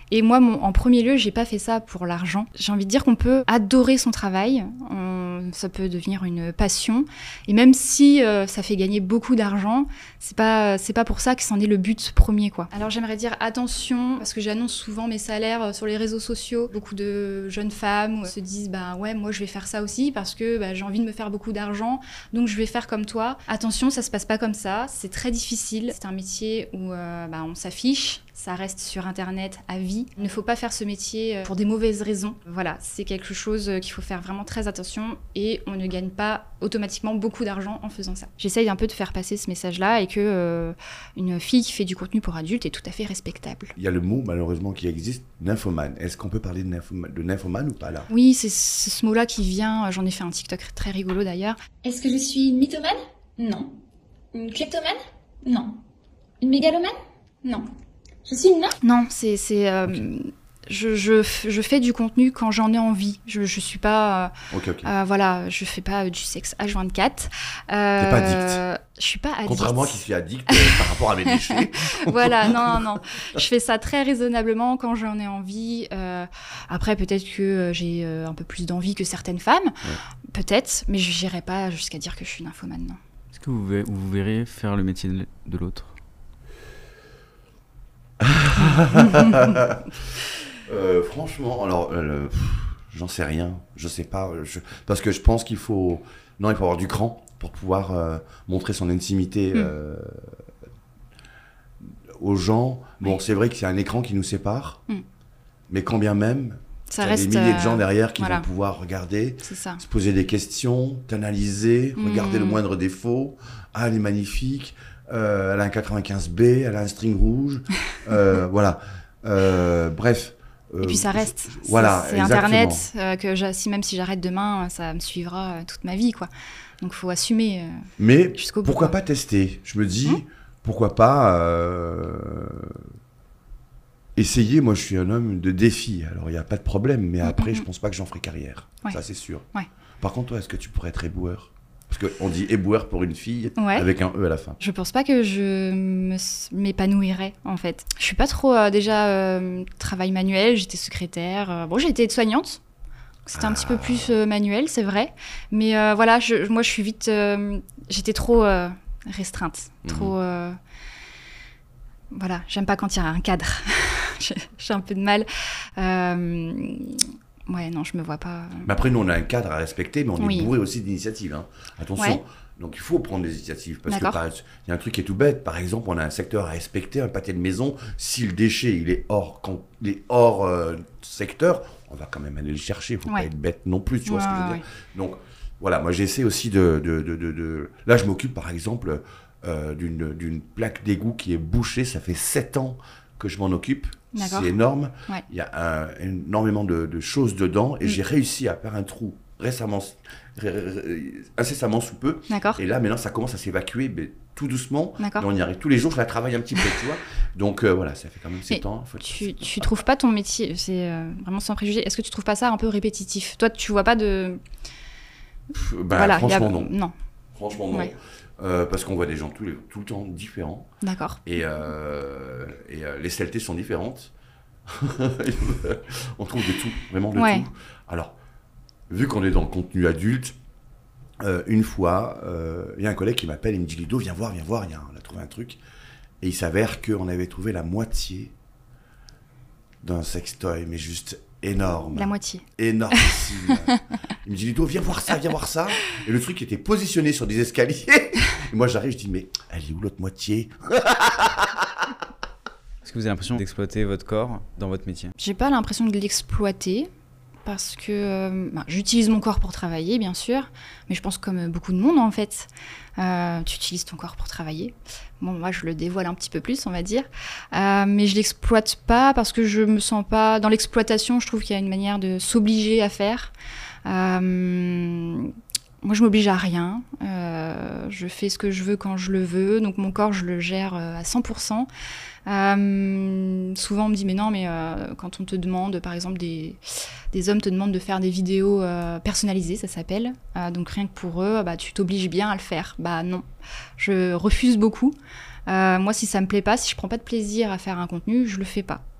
Et moi, mon, en premier lieu, j'ai pas fait ça pour l'argent. J'ai envie de dire qu'on peut adorer son travail, on, ça peut devenir une passion. Et même si euh, ça fait gagner beaucoup d'argent, c'est pas, c'est pas pour ça que c'en est le but premier, quoi. Alors j'aimerais dire attention, parce que j'annonce souvent mes salaires sur les réseaux sociaux. Beaucoup de jeunes femmes se disent, bah ouais, moi je vais faire ça aussi parce que bah, j'ai envie de me faire beaucoup d'argent, donc je vais faire comme toi. Attention, ça se passe pas comme ça, c'est très difficile. C'est un métier où euh, bah, on s'affiche, ça reste sur internet à vie. Il ne faut pas faire ce métier pour des mauvaises raisons. Voilà, c'est quelque chose qu'il faut faire vraiment très attention et on ne gagne pas automatiquement beaucoup d'argent en faisant ça. J'essaye un peu de faire passer ce message-là et que euh, une fille qui fait du contenu pour adultes est tout à fait respectable. Il y a le mot malheureusement qui existe, nymphomane. Est-ce qu'on peut parler de nymphomane, de nymphomane ou pas là? Oui, c'est, c'est ce mot-là qui vient, j'en ai fait un TikTok très rigolo d'ailleurs. Est-ce que je suis une mythomane? Non. Une kleptomane? Non. Une mégalomane? Non. Je suis une meuf? Non, c'est... c'est euh, okay. je, je, je fais du contenu quand j'en ai envie. Je, je suis pas... Euh, okay, okay. Euh, voilà, je fais pas du sexe H vingt-quatre. Euh, T'es pas addict? Je suis pas addict. Contrairement à moi qui suis addict euh, par rapport à mes déchets. Voilà, non, non, non. Je fais ça très raisonnablement quand j'en ai envie. Euh, après, peut-être que j'ai un peu plus d'envie que certaines femmes. Ouais. Peut-être, mais je n'irai pas jusqu'à dire que je suis nymphomane, non. Est-ce que vous, vous verrez faire le métier de l'autre? euh, franchement, alors, euh, j'en sais rien, je sais pas, je, parce que je pense qu'il faut, non, il faut avoir du cran pour pouvoir euh, montrer son intimité euh, mm. aux gens. Bon, oui. C'est vrai qu'il y a un écran qui nous sépare, mm. mais quand bien même, ça il y a reste, des milliers de gens derrière qui voilà. vont pouvoir regarder, ça. se poser des questions, t'analyser, mm. regarder le moindre défaut. Ah, elle est magnifique. Euh, elle a un quatre-vingt-quinze B, elle a un string rouge, euh, voilà. Euh, bref. Euh, Et puis ça reste. Je, voilà, c'est Internet euh, que si, même si j'arrête demain, ça me suivra toute ma vie, quoi. Donc faut assumer. Euh, Mais jusqu'au bout, pourquoi quoi. pas tester? Je me dis, mmh. pourquoi pas euh, essayer? Moi, je suis un homme de défi, alors il n'y a pas de problème. Mais mmh, après, mmh. je pense pas que j'en ferai carrière. Ouais. Ça, c'est sûr. Ouais. Par contre, toi, est-ce que tu pourrais être éboueur? Parce qu'on dit éboueur pour une fille, ouais. avec un E à la fin. Je pense pas que je me, m'épanouirais, en fait. Je suis pas trop, euh, déjà, euh, travail manuel, j'étais secrétaire. Euh, bon, j'ai été aide-soignante, c'était ah. un petit peu plus euh, manuel, c'est vrai. Mais euh, voilà, je, moi, je suis vite... Euh, j'étais trop euh, restreinte, mmh. trop... Euh, voilà, j'aime pas quand il y a un cadre. j'ai, j'ai un peu de mal. Euh, Ouais, non, je me vois pas. Mais après, nous, on a un cadre à respecter, mais on oui. est bourré aussi d'initiatives. Hein. Attention. Ouais. Donc, il faut prendre des initiatives. Parce D'accord. que il y a un truc qui est tout bête. Par exemple, on a un secteur à respecter, un pâté de maison. Si le déchet, il est hors, quand, il est hors euh, secteur, on va quand même aller le chercher. Il ne faut ouais. pas être bête non plus, tu vois ouais, ce que je veux ouais. dire. Donc, voilà, moi, j'essaie aussi de... de, de, de, de... Là, je m'occupe, par exemple, euh, d'une, d'une plaque d'égout qui est bouchée. Ça fait sept ans que je m'en occupe. D'accord. C'est énorme. Ouais. Il y a un, énormément de, de choses dedans et mm. j'ai réussi à faire un trou récemment, ré, ré, incessamment sous peu. D'accord. Et là, maintenant, ça commence à s'évacuer, mais tout doucement. D'accord. Et on y arrive. Tous les jours, je la travaille un petit peu, tu vois. Donc euh, voilà, ça fait quand même sept ans. Faut tu tu trouves pas ton métier, c'est euh, vraiment sans préjugés, est-ce que tu trouves pas ça un peu répétitif? Toi, tu vois pas de... Pff, bah, voilà, franchement, a... non. Non. Franchement, non. Ouais. Euh, parce qu'on voit des gens tout, les, tout le temps différents. D'accord. Et, euh, et euh, les saletés sont différentes. On trouve de tout, vraiment de ouais. tout. Alors, vu qu'on est dans le contenu adulte, euh, une fois, il euh, y a un collègue qui m'appelle, il me dit « Ludo, viens voir, viens voir, y a, on a trouvé un truc. » Et il s'avère qu'on avait trouvé la moitié d'un sextoy, mais juste énorme. La moitié. Énormissime. Il me dit « Ludo, viens voir ça, viens voir ça. » Et le truc était positionné sur des escaliers. Et moi, j'arrive, je dis « Mais elle est où l'autre moitié ?» Est-ce que vous avez l'impression d'exploiter votre corps dans votre métier? J'ai pas l'impression de l'exploiter parce que euh, bah, j'utilise mon corps pour travailler, bien sûr, mais je pense comme beaucoup de monde en fait. Euh, tu utilises ton corps pour travailler. Bon, moi, je le dévoile un petit peu plus, on va dire, euh, mais je l'exploite pas parce que je me sens pas dans l'exploitation. Je trouve qu'il y a une manière de s'obliger à faire. Euh, Moi, je m'oblige à rien. Euh, je fais ce que je veux quand je le veux. Donc, mon corps, je le gère à cent pour cent. Euh, souvent, on me dit, mais non, mais euh, quand on te demande, par exemple, des, des hommes te demandent de faire des vidéos euh, personnalisées, ça s'appelle. Euh, donc, rien que pour eux, bah, tu t'obliges bien à le faire. Bah non, je refuse beaucoup. Euh, moi, si ça me plaît pas, si je prends pas de plaisir à faire un contenu, je le fais pas.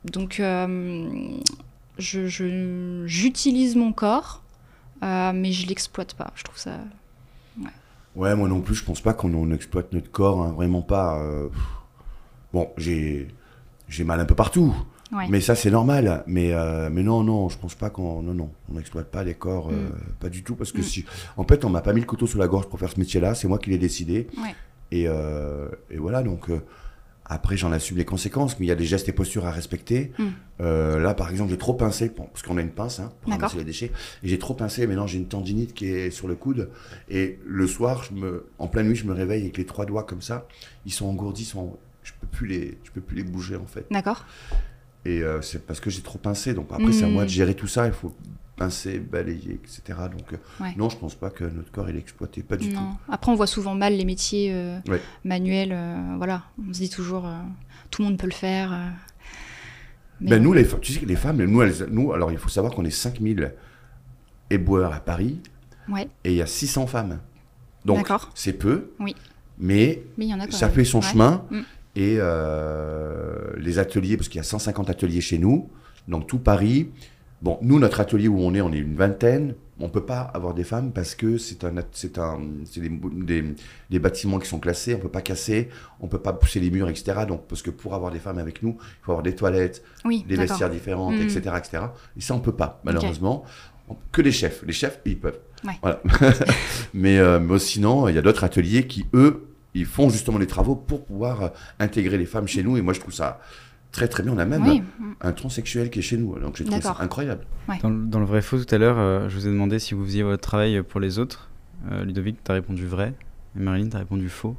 Donc, euh, je, je, j'utilise mon corps, euh, mais je l'exploite pas. Je trouve ça... Ouais, ouais moi non plus, je pense pas qu'on on exploite notre corps, hein, vraiment pas. Euh... Bon, j'ai, j'ai mal un peu partout. ouais. Mais ça, c'est normal. Mais, euh, mais non, non, je pense pas qu'on non, non, on n'exploite pas les corps, euh, Mm. pas du tout. Parce que Mm. si, en fait, on m'a pas mis le couteau sous la gorge pour faire ce métier-là. C'est moi qui l'ai décidé. Ouais. Et, euh, et voilà, donc euh, après, j'en assume les conséquences. Mais il y a des gestes et postures à respecter. Mm. Euh, là, par exemple, j'ai trop pincé, bon, parce qu'on a une pince hein, pour D'accord. ramasser les déchets. Et j'ai trop pincé. Maintenant, j'ai une tendinite qui est sur le coude. Et le soir, je me, en pleine nuit, je me réveille avec les trois doigts comme ça. Ils sont engourdis, ils sont, je peux plus les, je peux plus les bouger en fait. D'accord. Et euh, c'est parce que j'ai trop pincé. Donc après, c'est à Mm. moi de gérer tout ça. Il faut pincer, balayer, et cetera. Donc euh, Ouais. non, je pense pas que notre corps il est exploité, pas du Non. Après, on voit souvent mal les métiers euh, Ouais. manuels. euh, voilà, on se dit toujours, euh, tout le monde peut le faire. euh. tout. Mais Ben, nous, ouais. les, fa- tu sais que les femmes, nous, elles- nous, alors il faut savoir qu'on est cinq mille éboueurs à Paris Ouais, et il y a six cents femmes. Donc D'accord. c'est peu, Oui. mais mais il y en a quand ça même. fait son Ouais. chemin. Mm. Et euh, les ateliers, parce qu'il y a cent cinquante ateliers chez nous, donc tout Paris. Bon, nous, notre atelier où on est, on est une vingtaine. On ne peut pas avoir des femmes parce que c'est un, c'est un, c'est des, des, des bâtiments qui sont classés, on ne peut pas casser, on ne peut pas pousser les murs, et cetera. Donc, parce que pour avoir des femmes avec nous, il faut avoir des toilettes, Oui, des d'accord. vestiaires différentes, Mm. et cetera, et cetera. Et ça, on ne peut pas, malheureusement. Que les chefs. Les chefs, ils peuvent. Ouais. Voilà. mais, euh, mais sinon, il y a d'autres ateliers qui, eux, ils font justement les travaux pour pouvoir euh, intégrer les femmes chez nous. Et moi, je trouve ça très, très bien. On a même Oui. un transsexuel qui est chez nous. Donc, j'ai trouvé ça D'accord. incroyable. Dans, le- dans le vrai faux tout à l'heure, euh, je vous ai demandé si vous faisiez votre travail pour les autres. Euh, Ludovic, tu as répondu vrai. Et Marilyn, tu as répondu faux.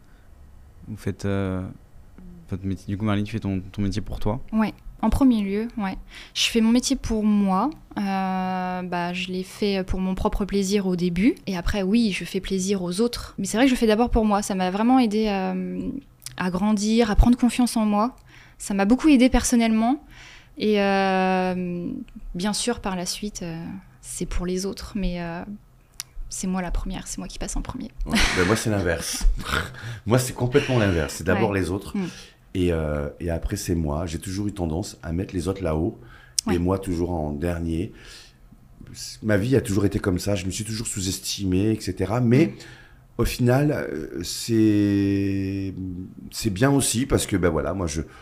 Vous faites euh, votre métier. Du coup, Marilyn, tu fais ton, ton métier pour toi. Ouais. En premier lieu, ouais. Je fais mon métier pour moi. Euh, bah, je l'ai fait pour mon propre plaisir au début. Et après, oui, je fais plaisir aux autres. Mais c'est vrai que je fais d'abord pour moi. Ça m'a vraiment aidé à, à grandir, à prendre confiance en moi. Ça m'a beaucoup aidé personnellement. Et euh, bien sûr, par la suite, euh, c'est pour les autres. Mais euh, c'est moi la première. C'est moi qui passe en premier. Ouais. Ben, moi, c'est l'inverse. Moi, c'est complètement l'inverse. C'est d'abord Ouais. les autres. Mm. Et, euh, et après, c'est moi. J'ai toujours eu tendance à mettre les autres là-haut. Ouais. Et moi, toujours en dernier. Ma vie a toujours été comme ça. Je me suis toujours sous-estimé, et cetera. Mais Mm. au final, euh, c'est c'est bien aussi parce que, ben voilà, moi, je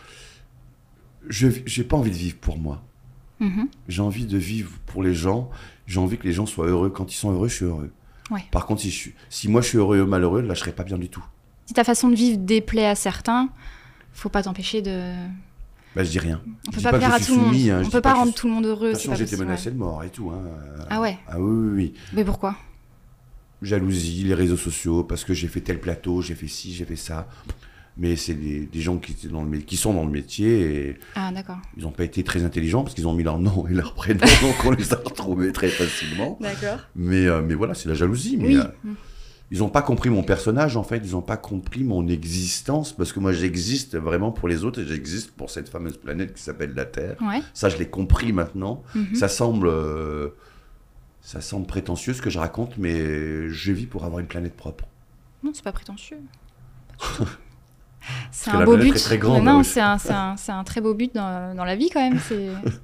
je j'ai pas envie de vivre pour moi. Mhm. J'ai envie de vivre pour les gens. J'ai envie que les gens soient heureux. Quand ils sont heureux, je suis heureux. Ouais. Par contre, si, je suis, si moi, je suis heureux et eux malheureux, là, je serais pas bien du tout. Si ta façon de vivre déplaît à certains, faut pas t'empêcher de... Bah, je dis rien. On Je peut dis pas que plaire je à suis tout le monde. soumis, hein, je On dis peut pas pas que rendre je- tout le monde heureux. De toute c'est façon, pas j'ai été possible, menacé ouais. de mort et tout. Hein. Ah ouais. Ah oui, oui, oui. Mais pourquoi? Jalousie, les réseaux sociaux, parce que j'ai fait tel plateau, j'ai fait ci, j'ai fait ça. Mais c'est des, des gens qui, étaient dans le, mé- qui sont dans le métier et Ah d'accord. ils n'ont pas été très intelligents parce qu'ils ont mis leur nom et leur prénom, donc on les a retrouvés très facilement. D'accord. Mais, euh, mais voilà, c'est la jalousie. Mais Oui. euh, ils n'ont pas compris mon personnage, en fait. Ils n'ont pas compris mon existence parce que moi, j'existe vraiment pour les autres et j'existe pour cette fameuse planète qui s'appelle la Terre. Ouais. Ça, je l'ai compris maintenant. Mhm. Ça semble, euh, ça semble prétentieux ce que je raconte, mais je vis pour avoir une planète propre. Non, c'est pas prétentieux. Pas du tout. C'est que un la beau planète but. est très grande, non, oui. c'est un, c'est un, c'est un très beau but dans, dans la vie quand même. C'est...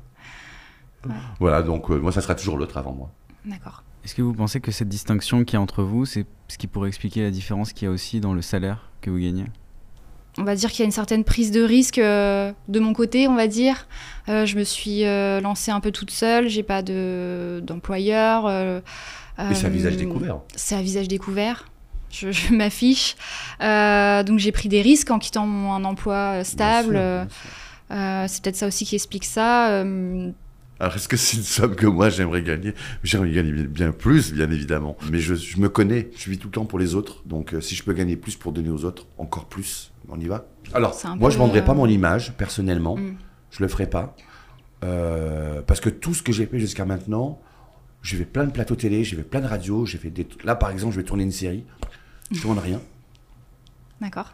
Voilà, donc euh, moi, ça sera toujours l'autre avant moi. D'accord. Est-ce que vous pensez que cette distinction qu'il y a entre vous, c'est ce qui pourrait expliquer la différence qu'il y a aussi dans le salaire que vous gagnez? On va dire qu'il y a une certaine prise de risque euh, de mon côté, on va dire. Euh, je me suis euh, lancée un peu toute seule. J'ai pas de d'employeur. Euh, Et c'est un euh, visage découvert. C'est un visage découvert. Je, je m'affiche. Euh, donc j'ai pris des risques en quittant mon, un emploi euh, stable. Bien sûr, Euh, bien sûr. euh, c'est peut-être ça aussi qui explique ça. Euh, Alors, est-ce que c'est une somme que moi, j'aimerais gagner? J'aimerais gagner bien plus, bien évidemment. Mais je, je me connais, je vis tout le temps pour les autres. Donc, euh, si je peux gagner plus pour donner aux autres, encore plus, on y va. Alors, C'est un moi, peu, je ne vendrai euh, pas mon image, personnellement. Mm. Je le ferai pas. Euh, parce que tout ce que j'ai fait jusqu'à maintenant, j'ai fait plein de plateaux télé, j'ai fait plein de radios, j'ai fait des... Là, par exemple, je vais tourner une série. Je tourne rien. D'accord.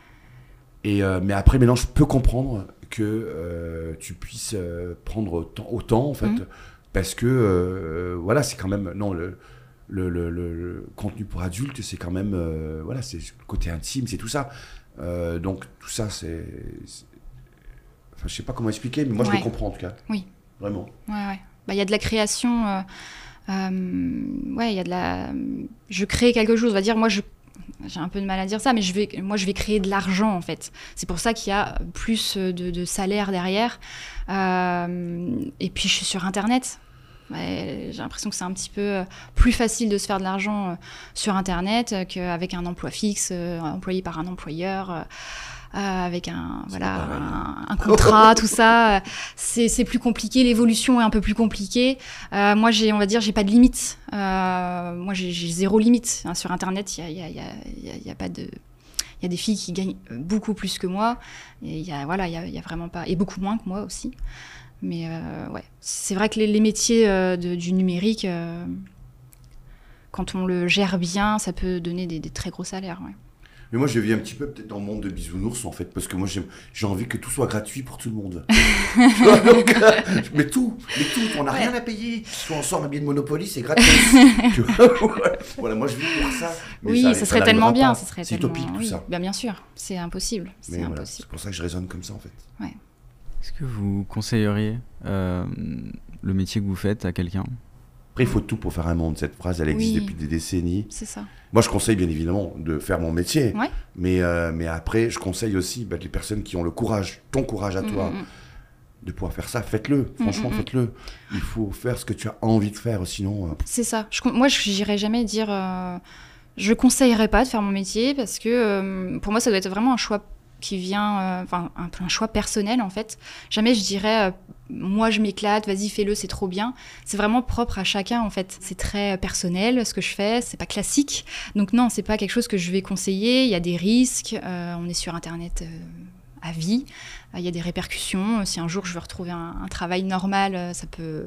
Et euh, mais après, maintenant, je peux comprendre que euh, tu puisses euh, prendre autant, autant, en fait, Mhm. parce que, euh, voilà, c'est quand même... Non, le, le, le, le- le contenu pour adultes, c'est quand même... euh, voilà, c'est le côté intime, c'est tout ça. Euh, donc, tout ça, c'est... c'est- Enfin, je sais pas comment expliquer, mais moi, je Ouais. le comprends en tout cas. Oui. Vraiment. Ouais, ouais. Bah, il y a de la création. Euh, euh, ouais, il y a de la. Je crée quelque chose. On va dire, moi, je. J'ai un peu de mal à dire ça, mais je vais, moi, je vais créer de l'argent, en fait. C'est pour ça qu'il y a plus de, de salaire derrière. Euh, et puis, je suis sur Internet. Ouais, j'ai l'impression que c'est un petit peu plus facile de se faire de l'argent euh, sur Internet qu'avec un emploi fixe, euh, employé par un employeur. Euh, Euh, avec un, voilà, un, un contrat, tout ça. C'est, c'est plus compliqué, l'évolution est un peu plus compliquée. Euh, moi, j'ai, on va dire, j'ai pas de limite. Euh, moi, j'ai, j'ai zéro limite. Hein, sur Internet, il y a, y, a, y, a, y a pas de... Il y a des filles qui gagnent beaucoup plus que moi. Et il y a, voilà, il y a, y a vraiment pas... Et beaucoup moins que moi aussi. Mais euh, ouais, c'est vrai que les, les métiers euh, de, du numérique, euh, quand on le gère bien, ça peut donner des, des très gros salaires, ouais. Mais moi, je vis un petit peu peut-être dans le monde de bisounours, en fait, parce que moi, j'ai, j'ai envie que tout soit gratuit pour tout le monde. Donc, euh, mais tout, mais tout, on n'a Ouais. rien à payer. Soit on sort un billet de Monopoly, c'est gratuit. Tu vois, ouais. Voilà, moi, je vis pour ça. Mais Oui, ça, ça serait n'arrivera tellement bien. pas. Ça serait C'est tellement... utopique, tout oui. ça. Bien, bien sûr, c'est impossible. C'est Mais voilà, impossible. c'est pour ça que je raisonne comme ça, en fait. Est-ce que vous conseilleriez euh, le métier que vous faites à quelqu'un? Après, il faut tout pour faire un monde. Cette phrase, elle existe Oui. depuis des décennies. C'est ça. Moi, je conseille bien évidemment de faire mon métier. Ouais. Mais, euh, mais après, je conseille aussi bah, les personnes qui ont le courage, ton courage à toi, Mm, mm, de pouvoir faire ça. Faites-le. Franchement, Mm, mm, mm. faites-le. Il faut faire ce que tu as envie de faire. Sinon, euh, C'est ça. Je, con- moi, je n'irais jamais dire. Euh, je conseillerais pas de faire mon métier parce que euh, pour moi, ça doit être vraiment un choix qui vient. euh, Enfin, un peu un choix personnel en fait. Jamais je dirais. Euh, moi, je m'éclate, vas-y, fais-le, c'est trop bien. C'est vraiment propre à chacun, en fait. C'est très personnel, ce que je fais, c'est pas classique. Donc non, c'est pas quelque chose que je vais conseiller. Il y a des risques, euh, on est sur Internet euh, à vie. Il y a des répercussions. Si un jour je veux retrouver un, un travail normal, euh, ça peut...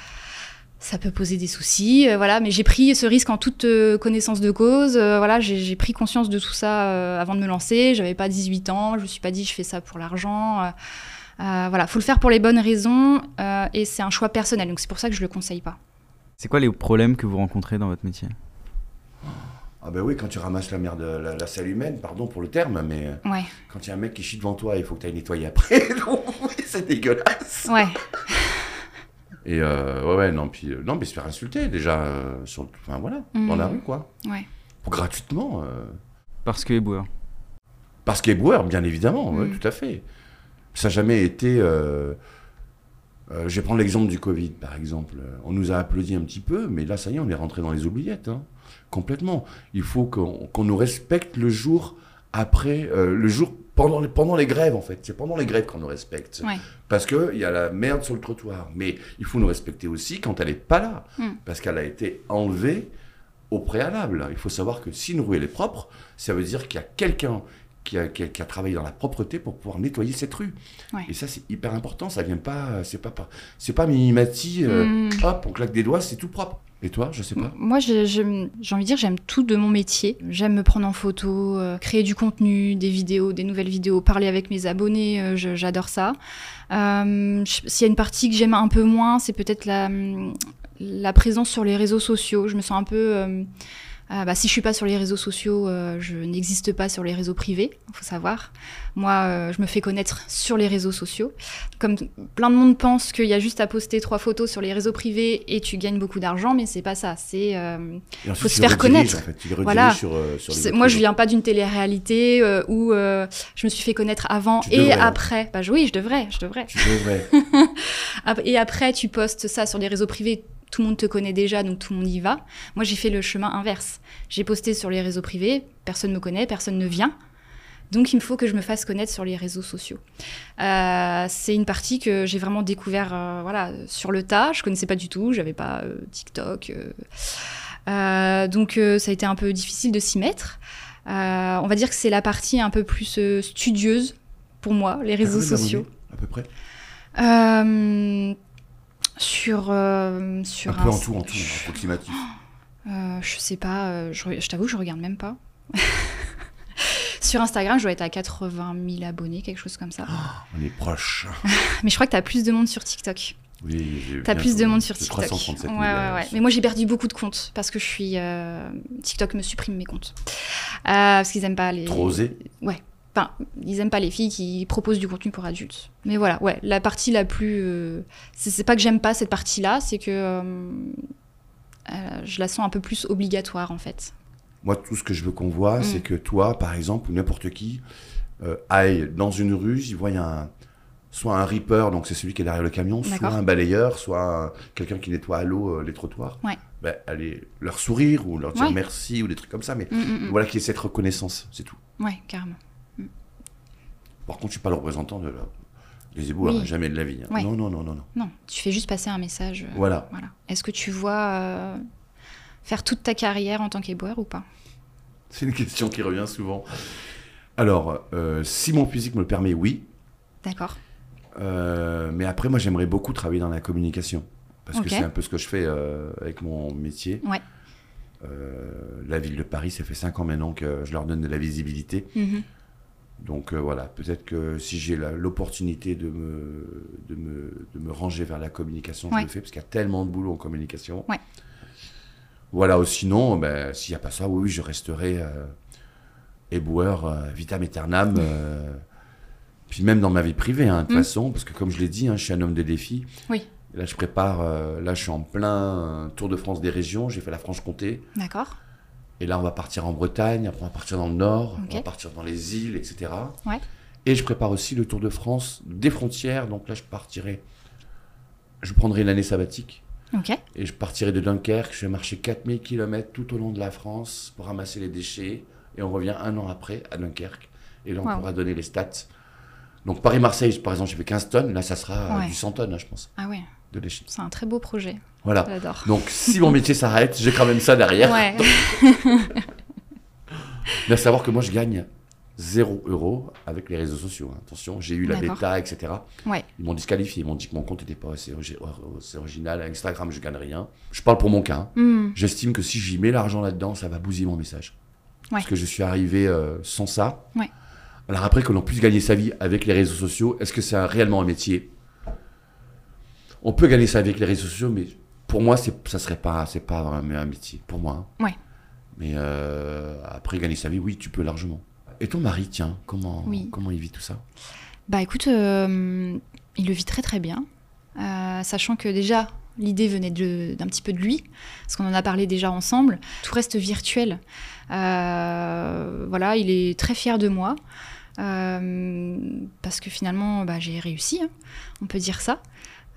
ça peut poser des soucis, euh, voilà. Mais j'ai pris ce risque en toute euh, connaissance de cause. Euh, voilà, j'ai, j'ai pris conscience de tout ça euh, avant de me lancer. J'avais pas dix-huit ans, je me suis pas dit je fais ça pour l'argent. Euh, euh, voilà, faut le faire pour les bonnes raisons euh, et c'est un choix personnel. Donc c'est pour ça que je le conseille pas. C'est quoi les problèmes que vous rencontrez dans votre métier? ah ben oui, quand tu ramasses la merde, la, la selle humaine, pardon pour le terme, mais euh, Ouais, quand il y a un mec qui chie devant toi, il faut que tu ailles nettoyer après. Donc, c'est dégueulasse. ouais, Et euh, ouais, ouais, non, puis euh, non, mais se faire insulter déjà, euh, sur, le- enfin voilà, Mhm. dans la rue quoi, ouais. pour gratuitement. euh, Parce que éboueur. Parce qu'éboueur, bien évidemment, ouais, Mhm. tout à fait. Ça n'a jamais été. euh, euh, je vais prendre l'exemple du Covid, par exemple. On nous a applaudi un petit peu, mais là, ça y est, on est rentré dans les oubliettes, hein, complètement. Il faut qu'on, qu'on nous respecte le jour après, euh, le jour pendant les, pendant les grèves, en fait. C'est pendant les grèves qu'on nous respecte. Ouais. Parce qu'il y a la merde sur le trottoir. Mais il faut nous respecter aussi quand elle n'est pas là. Mm. Parce qu'elle a été enlevée au préalable. Il faut savoir que si une rue elle est propre, ça veut dire qu'il y a quelqu'un qui a, qui a- qui a travaillé dans la propreté pour pouvoir nettoyer cette rue. Ouais. Et ça, c'est hyper important. Ça vient pas, c'est pas, pas- c'est pas mimimati, euh, Mm. hop, on claque des doigts, c'est tout propre. Et toi, je sais pas. Moi, je- je- j'ai envie de dire, j'aime tout de mon métier. J'aime me prendre en photo, euh, créer du contenu, des vidéos, des nouvelles vidéos, parler avec mes abonnés, euh, je- j'adore ça. Euh, je- S'il y a une partie que j'aime un peu moins, c'est peut-être la, la présence sur les réseaux sociaux. Je me sens un peu... euh, euh, bah, si je suis pas sur les réseaux sociaux, euh, je n'existe pas sur les réseaux privés, il faut savoir. Moi, euh, je me fais connaître sur les réseaux sociaux. Comme t- plein de monde pense qu'il y a juste à poster trois photos sur les réseaux privés et tu gagnes beaucoup d'argent, mais c'est pas ça. C'est euh, Et ensuite, faut se tu faire le rediriges, connaître. En fait. Tu les redirige Voilà. sur, euh, sur les c'est- autres moi, je réseaux. viens pas d'une télé-réalité euh, où euh, je me suis fait connaître avant Tu et devrais, hein. après. Bah oui, je devrais, je devrais. Tu devrais. Ap- Et après, tu postes ça sur les réseaux privés. Tout le monde te connaît déjà, donc tout le monde y va. Moi, j'ai fait le chemin inverse. J'ai posté sur les réseaux privés, personne ne me connaît, personne ne vient. Donc, il me faut que je me fasse connaître sur les réseaux sociaux. Euh, c'est une partie que j'ai vraiment découvert euh, voilà, sur le tas. Je connaissais pas du tout, j'avais pas euh, TikTok. euh. Euh, donc, euh, ça a été un peu difficile de s'y mettre. Euh, on va dire que c'est la partie un peu plus euh, studieuse pour moi, les réseaux T'as combien sociaux. d'abonnés, à peu près. Euh, sur euh, sur Un peu en Inst- tout, en tout, approximatif. euh, je sais pas, euh, je, re- je t'avoue, je regarde même pas. Sur Instagram, je dois être à quatre-vingt mille abonnés, quelque chose comme ça. On est proche. Mais je crois que t'as plus de monde sur TikTok. Oui, j'ai T'as bien plus de compris. monde sur C'est TikTok. trois cent trente-sept Ouais, mille, ouais, euh, ouais. sur- Mais moi, j'ai perdu beaucoup de comptes parce que je suis. euh, TikTok me supprime mes comptes. Euh, parce qu'ils aiment pas les. Trop osé. Ouais. Enfin, ils aiment pas les filles qui proposent du contenu pour adultes. Mais voilà, ouais, la partie la plus... Euh, c'est, c'est pas que j'aime pas cette partie-là, c'est que euh, euh, je la sens un peu plus obligatoire, en fait. Moi, tout ce que je veux qu'on voit, Mm. c'est que toi, par exemple, ou n'importe qui, euh, aille dans une rue, il voit un, soit un reaper, donc c'est celui qui est derrière le camion, D'accord. soit un balayeur, soit un- quelqu'un qui nettoie à l'eau euh, les trottoirs. Ouais. Ben, aller leur sourire ou leur dire Ouais. merci ou des trucs comme ça, mais Mm, mm, mm. voilà qu'il y ait cette reconnaissance, c'est tout. Ouais, carrément. Par contre, je suis pas le représentant de la... des éboueurs, Oui. hein, jamais de la vie. hein. Ouais. Non, non, non, non, non. Non, tu fais juste passer un message. euh, Voilà. voilà. Est-ce que tu vois euh, faire toute ta carrière en tant qu'éboueur ou pas? C'est une question qui revient souvent. Alors, euh, si mon physique me le permet, oui. D'accord. Euh, mais après, moi, j'aimerais beaucoup travailler dans la communication. Parce Ok. que c'est un peu ce que je fais euh, avec mon métier. Ouais. Euh, la ville de Paris, ça fait cinq ans maintenant que je leur donne de la visibilité. Mhm. Donc euh, voilà, peut-être que si j'ai la- l'opportunité de me, de, me, de me ranger vers la communication, Ouais. je le fais, parce qu'il y a tellement de boulot en communication. Ouais. Voilà, ou sinon, ben, s'il n'y a pas ça, oui, oui, je resterai euh, éboueur euh, vitam aeternam. euh, puis même dans ma vie privée, hein, de toute Mm. façon, parce que comme je l'ai dit, hein, je suis un homme de défi. Oui. Et là, je prépare, euh, là, je suis en plein euh, Tour de France des régions, j'ai fait la Franche-Comté. D'accord. Et là, on va partir en Bretagne, après on va partir dans le Nord, Ok. on va partir dans les îles, et cetera. Ouais. Et je prépare aussi le Tour de France des frontières. Donc là, je partirai, je prendrai une année sabbatique Ok. et je partirai de Dunkerque. Je vais marcher quatre mille kilomètres tout au long de la France pour ramasser les déchets. Et on revient un an après à Dunkerque. Et là, on Wow. pourra donner les stats. Donc Paris-Marseille, par exemple, j'ai fait quinze tonnes. Là, ça sera euh, Ouais. du cent tonnes, hein, je pense, Ah ouais, de déchets. c'est un très beau projet. Voilà. J'adore. Donc, si mon métier s'arrête, j'ai quand même ça derrière. Ouais. Mais à savoir que moi, je gagne zéro euro avec les réseaux sociaux. hein. Attention, j'ai eu la D'accord. bêta, et cetera. Ouais. Ils m'ont disqualifié. Ils m'ont dit que mon compte n'était pas assez, origi- assez original. À Instagram, je gagne rien. Je parle pour mon cas. hein. Hmm. J'estime que si j'y mets l'argent là-dedans, ça va bousiller mon message. Ouais. Parce que je suis arrivé euh, sans ça. Ouais. Alors après, que l'on puisse gagner sa vie avec les réseaux sociaux, est-ce que c'est un- réellement un métier? On peut gagner ça avec les réseaux sociaux, mais pour moi, c'est, ça serait pas, c'est pas un, un métier. Pour moi. hein. Ouais. Mais euh, après, gagner sa vie, oui, tu peux largement. Et ton mari, tiens, comment, Oui. comment il vit tout ça? Bah écoute, euh, il le vit très très bien, euh, sachant que déjà l'idée venait de- d'un petit peu de lui, parce qu'on en a parlé déjà ensemble. Tout reste virtuel. Euh, voilà, il est très fier de moi, euh, parce que finalement, bah, j'ai réussi, hein, on peut dire ça.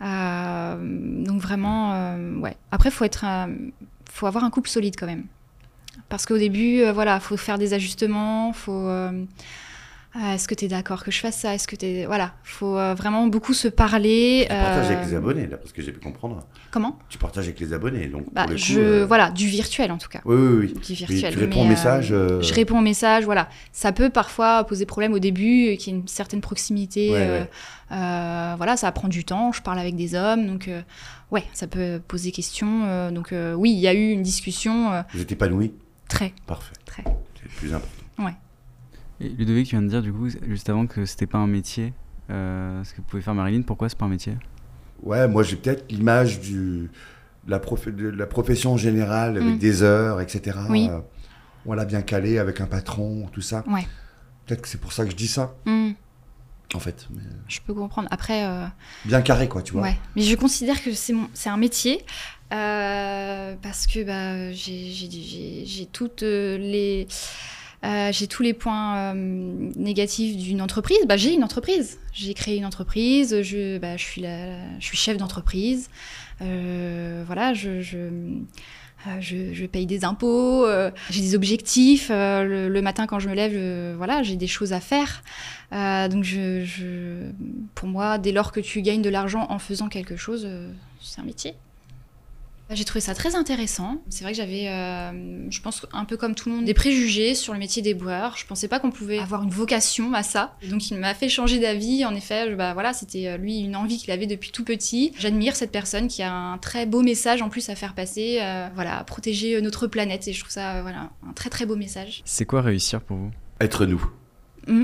Euh, donc vraiment, euh, ouais. Après, faut être, euh, faut avoir un couple solide quand même, parce qu'au début, euh, voilà, faut faire des ajustements, faut euh, ah, est-ce que tu es d'accord que je fasse ça? Est-ce que tu voilà, faut euh, vraiment beaucoup se parler. Tu partages euh, avec les abonnés, là, parce que j'ai pu comprendre. Comment? Tu partages avec les abonnés, donc Bah, pour le coup, je euh, voilà, du virtuel en tout cas. Oui, oui, oui. Du Mais virtuel. tu réponds mais, aux messages. euh, Je réponds aux messages, voilà. Ça peut parfois poser problème au début, euh, qu'il y ait une certaine proximité. Ouais, euh, ouais. euh, voilà, ça prend du temps. Je parle avec des hommes, donc euh, ouais, ça peut poser question. euh, donc euh, oui, il y a eu une discussion euh, Vous êtes épanoui? très, Parfait. très. C'est le plus important. Et Ludovic, tu viens de dire du coup, juste avant, que c'était pas un métier. Euh, ce que pouvait faire Marilyn, pourquoi c'est pas un métier? Ouais, moi j'ai peut-être l'image du de la, prof- de la profession générale avec Mm. des heures, et cetera. Oui. Euh, on l'a bien calé avec un patron, tout ça. Ouais. Peut-être que c'est pour ça que je dis ça, Hmm, en fait. Mais je peux comprendre. Après. euh, bien carré, quoi, tu vois. Ouais, mais je considère que c'est mon, c'est un métier euh, parce que bah, j'ai, j'ai, j'ai, j'ai toutes euh, les, euh, j'ai tous les points euh, négatifs d'une entreprise. Bah, j'ai une entreprise, j'ai créé une entreprise, je, bah, je suis la, je suis chef d'entreprise. Euh, voilà, je, je, euh, je, je paye des impôts, euh, j'ai des objectifs. euh, le, le matin quand je me lève, je- voilà, j'ai des choses à faire. Euh, donc je, je, pour moi, dès lors que tu gagnes de l'argent en faisant quelque chose, euh, c'est un métier. J'ai trouvé ça très intéressant. C'est vrai que j'avais, euh, je pense un peu comme tout le monde, des préjugés sur le métier d'éboueur. Je pensais pas qu'on pouvait avoir une vocation à ça. Donc il m'a fait changer d'avis. En effet, je- bah voilà, c'était euh, lui une envie qu'il avait depuis tout petit. J'admire cette personne qui a un très beau message en plus à faire passer. euh, voilà, protéger notre planète. Et je trouve ça, euh, voilà, un très très beau message. C'est quoi réussir pour vous? Être nous. Mm.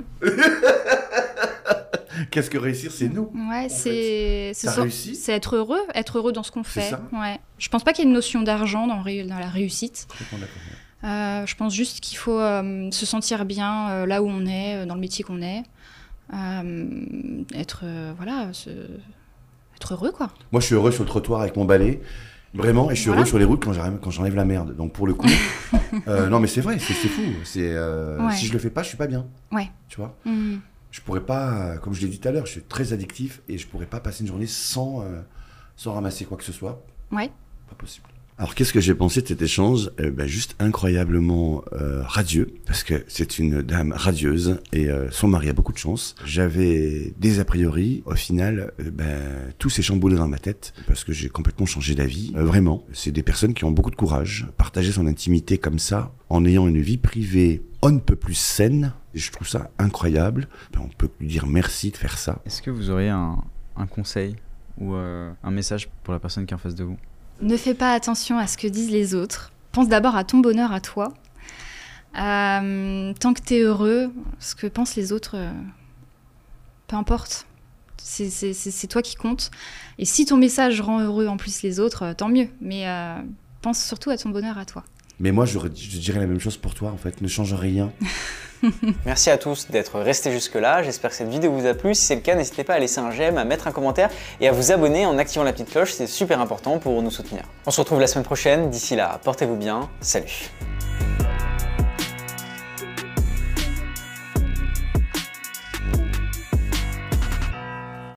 Qu'est-ce que réussir, c'est nous. Ouais, En c'est c'est T'as so- réussi c'est être heureux, être heureux dans ce qu'on C'est fait. ça. Ouais. Je pense pas qu'il y ait une notion d'argent dans, ré- dans la réussite. Complètement d'accord. Euh, je pense juste qu'il faut euh, se sentir bien euh, là où on est, euh, dans le métier qu'on est. Euh, être, euh, voilà, se... être heureux, quoi. Moi, je suis heureux sur le trottoir avec mon balai. Vraiment, et je suis Voilà. heureux sur les routes quand j'arrive- quand j'enlève la merde. Donc pour le coup, euh, non mais c'est vrai, c'est c'est fou. C'est euh, Ouais. si je le fais pas, je suis pas bien. Ouais. Tu vois. Mhm. Je pourrais pas, comme je l'ai dit tout à l'heure, je suis très addictif et je pourrais pas passer une journée sans euh, sans ramasser quoi que ce soit. Ouais. Pas possible. Alors qu'est-ce que j'ai pensé de cet échange? euh, bah, Juste incroyablement euh, radieux, parce que c'est une dame radieuse et euh, son mari a beaucoup de chance. J'avais des a priori, au final, euh, bah, tout s'est chamboulé dans ma tête, parce que j'ai complètement changé d'avis. Euh, vraiment, c'est des personnes qui ont beaucoup de courage. Partager son intimité comme ça, en ayant une vie privée on ne peut plus saine, et je trouve ça incroyable. Ben, on peut lui dire merci de faire ça. Est-ce que vous auriez un, un conseil ou euh, un message pour la personne qui est en face de vous? Ne fais pas attention à ce que disent les autres. Pense d'abord à ton bonheur, à toi. Euh, tant que tu es heureux, ce que pensent les autres, euh, peu importe. C'est, c'est, c'est, c'est toi qui compte. Et si ton message rend heureux en plus les autres, euh, tant mieux. Mais euh, pense surtout à ton bonheur, à toi. Mais moi, je, je dirais la même chose pour toi, en fait. Ne change rien. Merci à tous d'être restés jusque-là. J'espère que cette vidéo vous a plu. Si c'est le cas, n'hésitez pas à laisser un j'aime, à mettre un commentaire et à vous abonner en activant la petite cloche. C'est super important pour nous soutenir. On se retrouve la semaine prochaine. D'ici là, portez-vous bien. Salut.